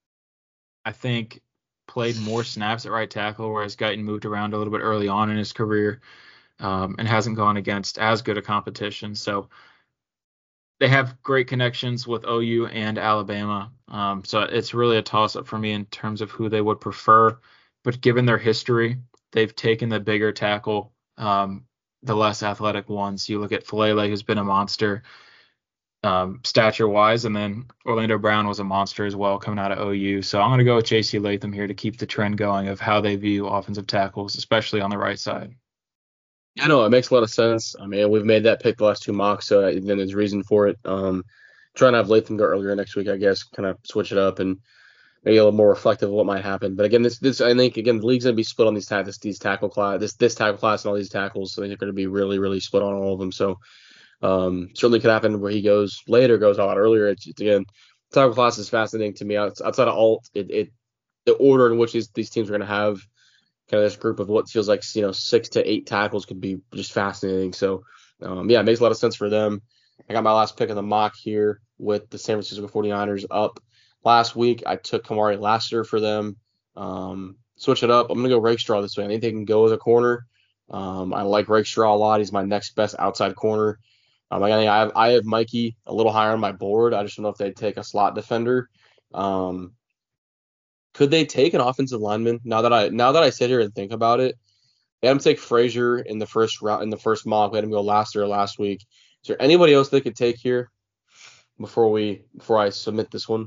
I think played more snaps at right tackle, whereas Guyton moved around a little bit early on in his career um, and hasn't gone against as good a competition. So they have great connections with O U and Alabama. Um, so it's really a toss-up for me in terms of who they would prefer. But given their history, they've taken the bigger tackle, um, the less athletic ones. You look at Falele, who's been a monster um, stature-wise, and then Orlando Brown was a monster as well coming out of O U. So I'm going to go with J C Latham here to keep the trend going of how they view offensive tackles, especially on the right side. I know it makes a lot of sense. I mean, we've made that pick the last two mocks, so then there's reason for it. Um, trying to have Latham go earlier next week, I guess, kind of switch it up and maybe a little more reflective of what might happen. But again, this this I think again the league's gonna be split on these tackles, these tackle class, this this tackle class and all these tackles. So I think they're gonna be really really split on all of them. So um, certainly could happen where he goes later, goes a lot earlier. It's, it's again, tackle class is fascinating to me. Outside of alt, it, it the order in which these, these teams are gonna have kind of this group of what feels like, you know, six to eight tackles could be just fascinating. So, um, yeah, it makes a lot of sense for them. I got my last pick of the mock here with the San Francisco forty-niners up last week. I took Kamari Lassiter for them. Um, switch it up. I'm going to go Rakestraw this way. I think they can go as a corner. Um, I like Rakestraw a lot. He's my next best outside corner. Um, I, I, have, I have Mikey a little higher on my board. I just don't know if they'd take a slot defender. Um, Could they take an offensive lineman? Now that I now that I sit here and think about it, they had him take Frazier in the first round in the first mock. We had him go last year last week. Is there anybody else they could take here before we before I submit this one?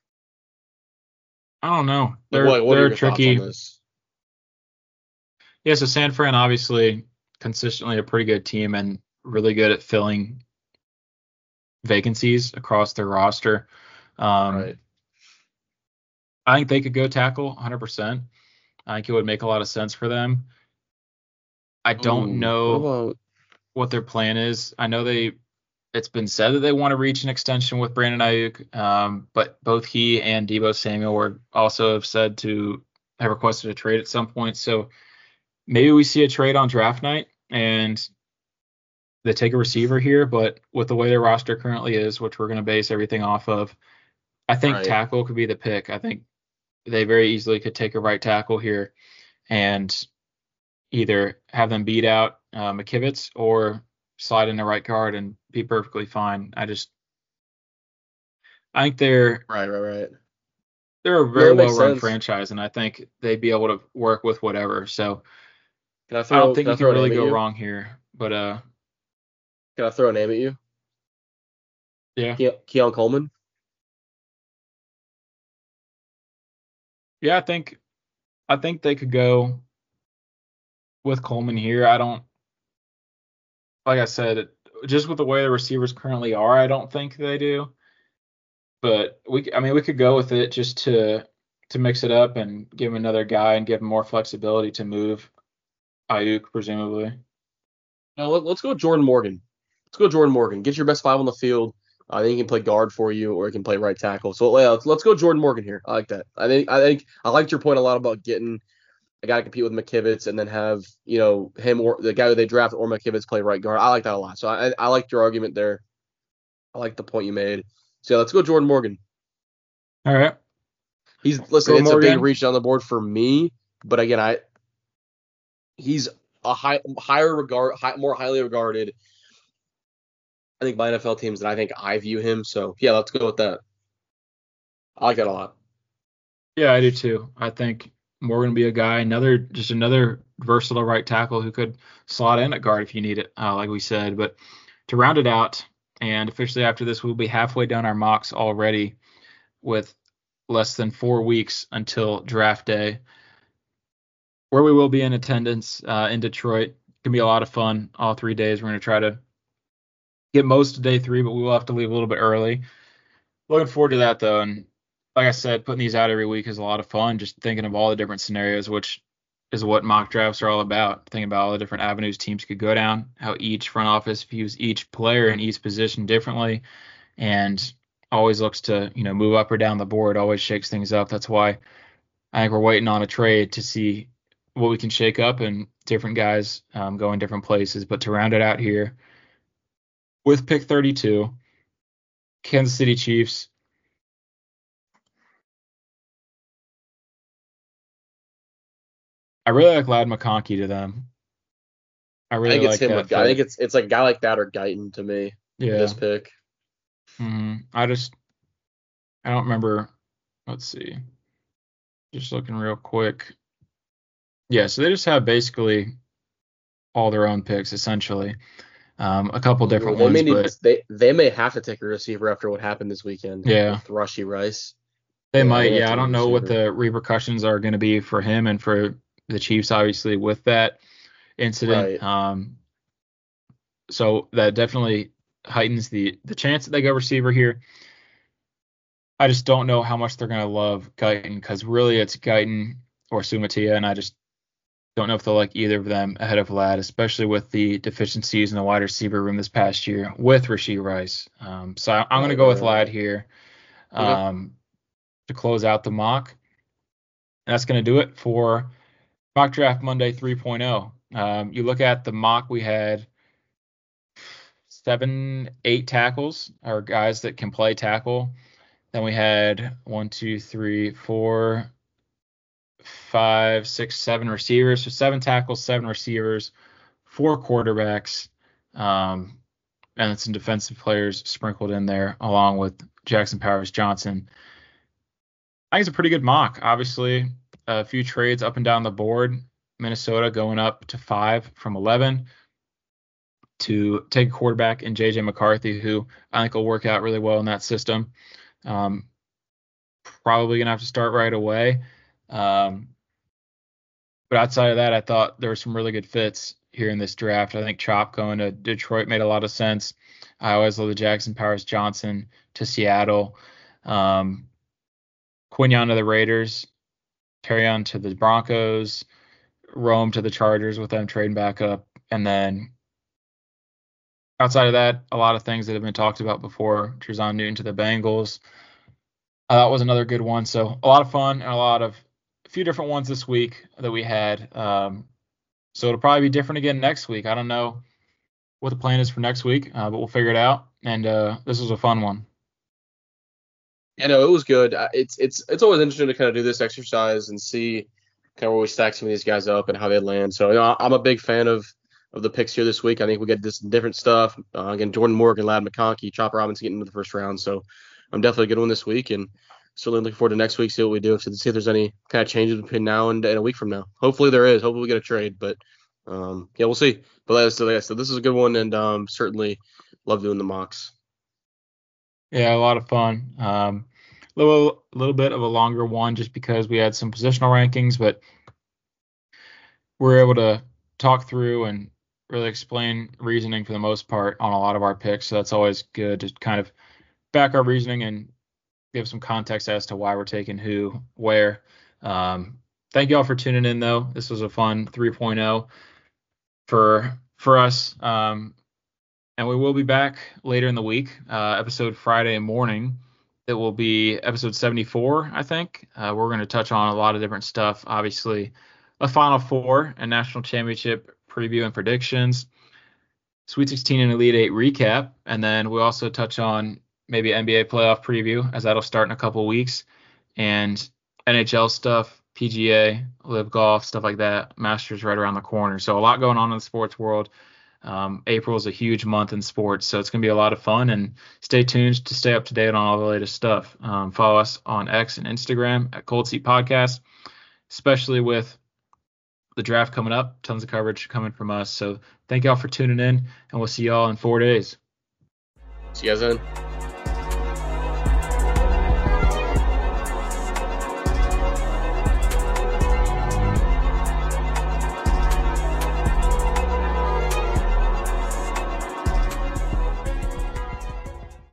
I don't know. They're what, what they're are your tricky. thoughts on this? Yeah, so San Fran obviously consistently a pretty good team and really good at filling vacancies across their roster. Um, right. I think they could go tackle one hundred percent. I think it would make a lot of sense for them. I don't Ooh, know what, about... what their plan is. I know they it's been said that they want to reach an extension with Brandon Ayuk, um, but both he and Deebo Samuel were also have said to have requested a trade at some point. So maybe we see a trade on draft night and they take a receiver here, but with the way their roster currently is, which we're going to base everything off of, I think right. tackle could be the pick. I think they very easily could take a right tackle here and either have them beat out uh, McKivitz or slide in the right guard and be perfectly fine. I just, I think they're right, right, right. They're a very well run franchise, and I think they'd be able to work with whatever. So can I, throw, I don't think can you can really go wrong here. But uh, can I throw a name at you? Yeah, Ke- Keon Coleman. Yeah, I think I think they could go with Coleman here. I don't, like I said, just with the way the receivers currently are, I don't think they do. But we, I mean, we could go with it just to to mix it up and give him another guy and give him more flexibility to move Ayuk, presumably. Now let, let's go Jordan Morgan. Let's go Jordan Morgan. Get your best five on the field. I think he can play guard for you, or he can play right tackle. So yeah, let's, let's go Jordan Morgan here. I like that. I think I think I liked your point a lot about getting a guy to compete with McKivitz and then have, you know, him or the guy who they draft or McKivitz play right guard. I like that a lot. So I I liked your argument there. I like the point you made. So yeah, let's go Jordan Morgan. All right. He's listen. Go it's Morgan. A big reach down the board for me, but again, I he's a high higher regard, high, more highly regarded I think by N F L teams that I think I view him. So yeah, let's go with that. I like that a lot. Yeah, I do too. I think Morgan will be a guy, another just another versatile right tackle who could slot in at guard if you need it, uh, like we said. But to round it out, and officially after this, we'll be halfway down our mocks already with less than four weeks until draft day, where we will be in attendance uh, in Detroit. Gonna be a lot of fun all three days. We're gonna try to get most of day three, but we will have to leave a little bit early. Looking forward to that though, and like I said, putting these out every week is a lot of fun. Just thinking of all the different scenarios, which is what mock drafts are all about. Thinking about all the different avenues teams could go down, how each front office views each player in each position differently, and always looks to you know move up or down the board. Always shakes things up. That's why I think we're waiting on a trade to see what we can shake up and different guys um, go in different places. But to round it out here with pick thirty-two, Kansas City Chiefs. I really like Ladd McConkey to them. I I really think it's like him. that With, I think fit. it's it's like a guy like that or Guyton to me for Yeah. this pick. hmm I just I don't remember. Let's see. Just looking real quick. Yeah, so they just have basically all their own picks essentially. Um, a couple Ooh, different they may ones, need but they they may have to take a receiver after what happened this weekend yeah, with Rushy Rice. they Yeah, they might. may have Yeah, to I take a don't know what receiver. the repercussions are going to be for him and for the Chiefs, obviously, with that incident. Right. Um, so that definitely heightens the the chance that they go receiver here. I just don't know how much they're going to love Guyton because really it's Guyton or Sumatia, and I just don't know if they'll like either of them ahead of Ladd, especially with the deficiencies in the wide receiver room this past year with Rashee Rice. Um, so I, I'm going to Right. go Right. with Right. Ladd Right. here Okay. um, to close out the mock. And that's going to do it for Mock Draft Monday 3.0. Um, you look at the mock, we had seven, eight tackles, or guys that can play tackle. Then we had one, two, three, four, five, six, seven receivers. So seven tackles, seven receivers, four quarterbacks, um, and then some defensive players sprinkled in there, along with Jackson Powers Johnson. I think it's a pretty good mock. Obviously, a few trades up and down the board. Minnesota going up to five from eleven to take a quarterback in J J McCarthy, who I think will work out really well in that system. Um, probably gonna have to start right away. Um, But outside of that, I thought there were some really good fits here in this draft. I think Chop going to Detroit made a lot of sense. I always love the Jackson Powers Johnson to Seattle. Um, Quinion to the Raiders. Terrion to the Broncos. Rome to the Chargers with them trading back up. And then outside of that, a lot of things that have been talked about before. Trezon Newton to the Bengals. Uh, that was another good one. So a lot of fun and a lot of a few different ones this week that we had. Um, So it'll probably be different again next week. I don't know what the plan is for next week, uh, but we'll figure it out. And uh, this was a fun one. Yeah, no, it was good. Uh, It's it's it's always interesting to kind of do this exercise and see kind of where we stack some of these guys up and how they land. So you know, I'm a big fan of of the picks here this week. I think we get this different stuff. Uh, again, Jordan Morgan, Ladd McConkey, Chopper Robinson getting into the first round. So I'm definitely a good one this week, and certainly looking forward to next week. See what we do. To see if there's any kind of changes between now and, and a week from now. Hopefully there is. Hopefully we get a trade, but um, yeah, we'll see. But like I said, like I said, this is a good one, and um, certainly love doing the mocks. Yeah, a lot of fun. Um, a little, little bit of a longer one just because we had some positional rankings, but we were able to talk through and really explain reasoning for the most part on a lot of our picks. So that's always good to kind of back our reasoning and give some context as to why we're taking who, where. Um, thank you all for tuning in, though. This was a fun 3.0 for for us. Um, and we will be back later in the week, uh, episode Friday morning. It will be episode seventy-four, I think. Uh, we're going to touch on a lot of different stuff. Obviously, a Final Four and National Championship preview and predictions, Sweet sixteen and Elite Eight recap, and then we'll also touch on maybe N B A playoff preview as that'll start in a couple weeks, and N H L stuff, P G A, Live Golf, stuff like that. Masters right around the corner. So a lot going on in the sports world. Um, April is a huge month in sports, so it's going to be a lot of fun. And stay tuned to stay up to date on all the latest stuff. Um, follow us on X and Instagram at Cold Seat Podcast, especially with the draft coming up. Tons of coverage coming from us. So thank y'all for tuning in, and we'll see y'all in four days. See you guys then.